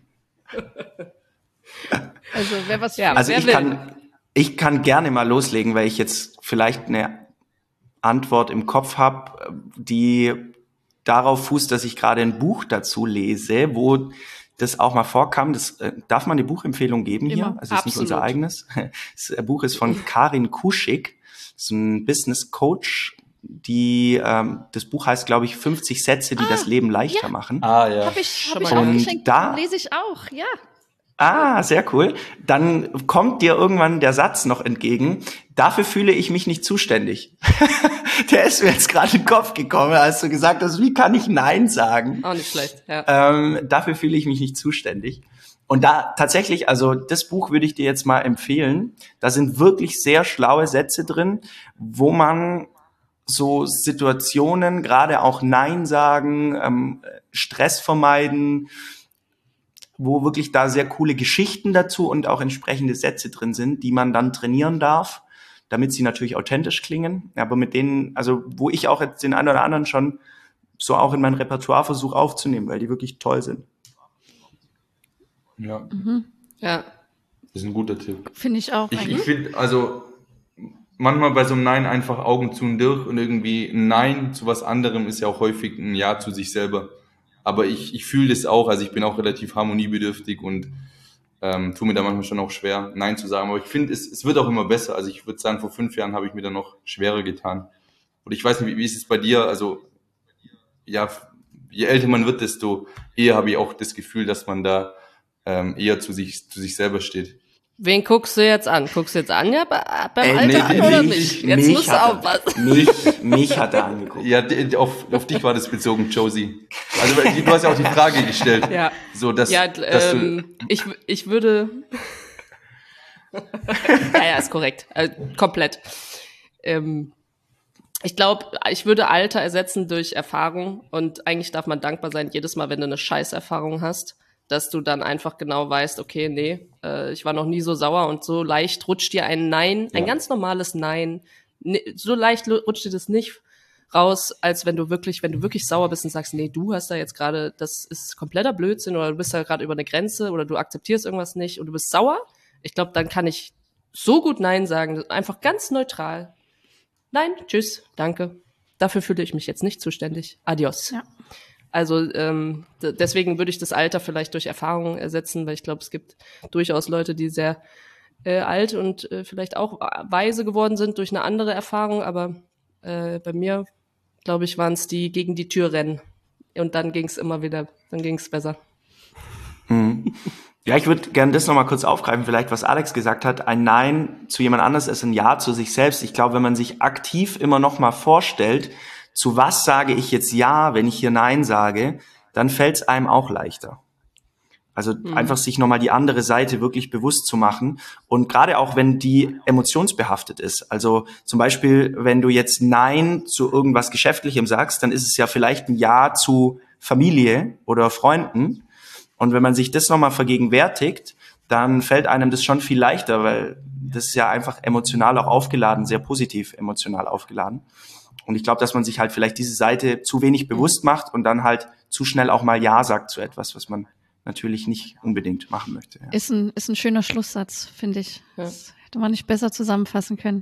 Also, wer was Ja, Also wer ich will? kann, ich kann gerne mal loslegen, weil ich jetzt vielleicht eine Antwort im Kopf habe, die darauf fußt, dass ich gerade ein Buch dazu lese, wo das auch mal vorkam. Das, äh, darf man eine Buchempfehlung geben Immer. hier? Also es ist nicht Absolut. unser eigenes. Das Buch ist von Karin Kuschig, das ist ein Business Coach. Die, ähm, das Buch heißt, glaube ich, fünfzig Sätze, die Ah, das Leben leichter ja. machen. Ah, ja. Hab ich, hab Schon ich mal auch gehört. geschenkt. Da- Lese ich auch, ja. Ah, sehr cool. Dann kommt dir irgendwann der Satz noch entgegen. Dafür fühle ich mich nicht zuständig. Der ist mir jetzt gerade in den Kopf gekommen, als du gesagt hast, wie kann ich Nein sagen? Auch nicht schlecht, ja. Ähm, dafür fühle ich mich nicht zuständig. Und da tatsächlich, also das Buch würde ich dir jetzt mal empfehlen. Da sind wirklich sehr schlaue Sätze drin, wo man so Situationen, gerade auch Nein sagen, ähm, Stress vermeiden, wo wirklich da sehr coole Geschichten dazu und auch entsprechende Sätze drin sind, die man dann trainieren darf, damit sie natürlich authentisch klingen. Aber mit denen, also wo ich auch jetzt den einen oder anderen schon so auch in mein Repertoire versuche aufzunehmen, weil die wirklich toll sind. Ja. Mhm. Ja. Das ist ein guter Tipp. Finde ich auch. Ich, ich finde, also manchmal bei so einem Nein einfach Augen zu und durch und irgendwie ein Nein zu was anderem ist ja auch häufig ein Ja zu sich selber. Aber ich, ich fühle das auch, also ich bin auch relativ harmoniebedürftig und ähm, tue mir da manchmal schon auch schwer, Nein zu sagen. Aber ich finde, es, es wird auch immer besser. Also ich würde sagen, vor fünf Jahren habe ich mir da noch schwerer getan. Und ich weiß nicht, wie, wie ist es bei dir? Also ja, je älter man wird, desto eher habe ich auch das Gefühl, dass man da ähm, eher zu sich, zu sich selber steht. Wen guckst du jetzt an? Guckst du jetzt Anja bei, beim Ey, Alter nee, an oder mich- nicht? Jetzt mich musst du hat er- aufpassen. Mich, mich hat er angeguckt. Ja, die- auf, auf dich war das bezogen, Josie. Also weil du hast ja auch die Frage gestellt. Ja. So, dass, Ja, dass du, ähm, ich, ich würde. ja, ja, ist korrekt. Äh, komplett. Ähm, ich glaube, ich würde Alter ersetzen durch Erfahrung. Und eigentlich darf man dankbar sein, jedes Mal, wenn du eine Scheißerfahrung hast, dass du dann einfach genau weißt, okay, nee, äh, ich war noch nie so sauer und so leicht rutscht dir ein Nein, ein Ja. ganz normales Nein, ne, so leicht lu- rutscht dir das nicht raus, als wenn du wirklich, wenn du wirklich sauer bist und sagst, nee, du hast da jetzt gerade, das ist kompletter Blödsinn oder du bist da gerade über eine Grenze oder du akzeptierst irgendwas nicht und du bist sauer. Ich glaube, dann kann ich so gut Nein sagen, einfach ganz neutral. Nein, tschüss, danke. Dafür fühle ich mich jetzt nicht zuständig. Adios. Ja. Also ähm, d- deswegen würde ich das Alter vielleicht durch Erfahrung ersetzen, weil ich glaube, es gibt durchaus Leute, die sehr äh, alt und äh, vielleicht auch weise geworden sind durch eine andere Erfahrung, aber äh, bei mir, glaube ich, waren es die gegen die Tür rennen. Und dann ging es immer wieder, dann ging es besser. Ja, ich würde gerne das nochmal kurz aufgreifen, vielleicht was Alex gesagt hat. Ein Nein zu jemand anders ist ein Ja zu sich selbst. Ich glaube, wenn man sich aktiv immer nochmal vorstellt, zu was sage ich jetzt Ja, wenn ich hier Nein sage, dann fällt es einem auch leichter. Also einfach sich nochmal die andere Seite wirklich bewusst zu machen. Und gerade auch, wenn die emotionsbehaftet ist. Also zum Beispiel, wenn du jetzt Nein zu irgendwas Geschäftlichem sagst, dann ist es ja vielleicht ein Ja zu Familie oder Freunden. Und wenn man sich das nochmal vergegenwärtigt, dann fällt einem das schon viel leichter, weil das ist ja einfach emotional auch aufgeladen, sehr positiv emotional aufgeladen. Und ich glaube, dass man sich halt vielleicht diese Seite zu wenig bewusst macht und dann halt zu schnell auch mal Ja sagt zu etwas, was man natürlich nicht unbedingt machen möchte. Ja. Ist ein, ist ein schöner Schlusssatz, finde ich. Ja. Das hätte man nicht besser zusammenfassen können.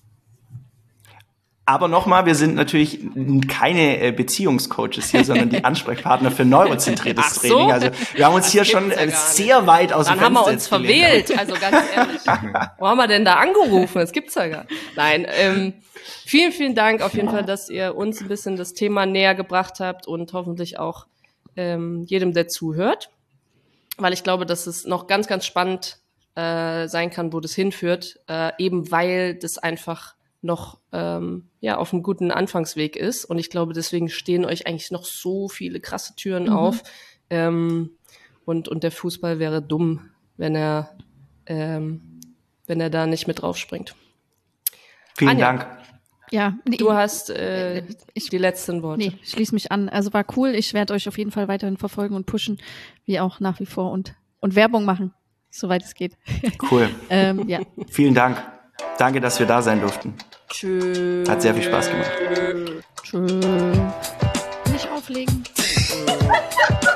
Aber nochmal, wir sind natürlich keine äh, Beziehungscoaches hier, sondern die Ansprechpartner für neurozentriertes Ach so? Training. Also wir haben uns Das hier gibt's schon ja äh, gar nicht. sehr weit aus Dann dem haben wir Fenster uns jetzt gelehnt. verwählt, also ganz ehrlich. Wo haben wir denn da angerufen? Das gibt's ja gar nicht. Nein, ähm, vielen, vielen Dank auf jeden Fall, dass ihr uns ein bisschen das Thema näher gebracht habt und hoffentlich auch ähm, jedem, der zuhört. Weil ich glaube, dass es noch ganz, ganz spannend äh, sein kann, wo das hinführt, äh, eben weil das einfach noch ähm, ja auf einem guten Anfangsweg ist. Und ich glaube, deswegen stehen euch eigentlich noch so viele krasse Türen Mhm. auf. Ähm, und, und der Fußball wäre dumm, wenn er, ähm, wenn er da nicht mit drauf springt. Vielen Anja. Dank. Ja, nee, Du hast äh, ich- die letzten Worte. nee, schließ mich an. Also war cool. Ich werde euch auf jeden Fall weiterhin verfolgen und pushen, wie auch nach wie vor und, und Werbung machen, soweit es geht. Cool. ähm, ja. Vielen Dank. Danke, dass wir da sein durften. Tschüss. Hat sehr viel Spaß gemacht. Tschö. Nicht auflegen.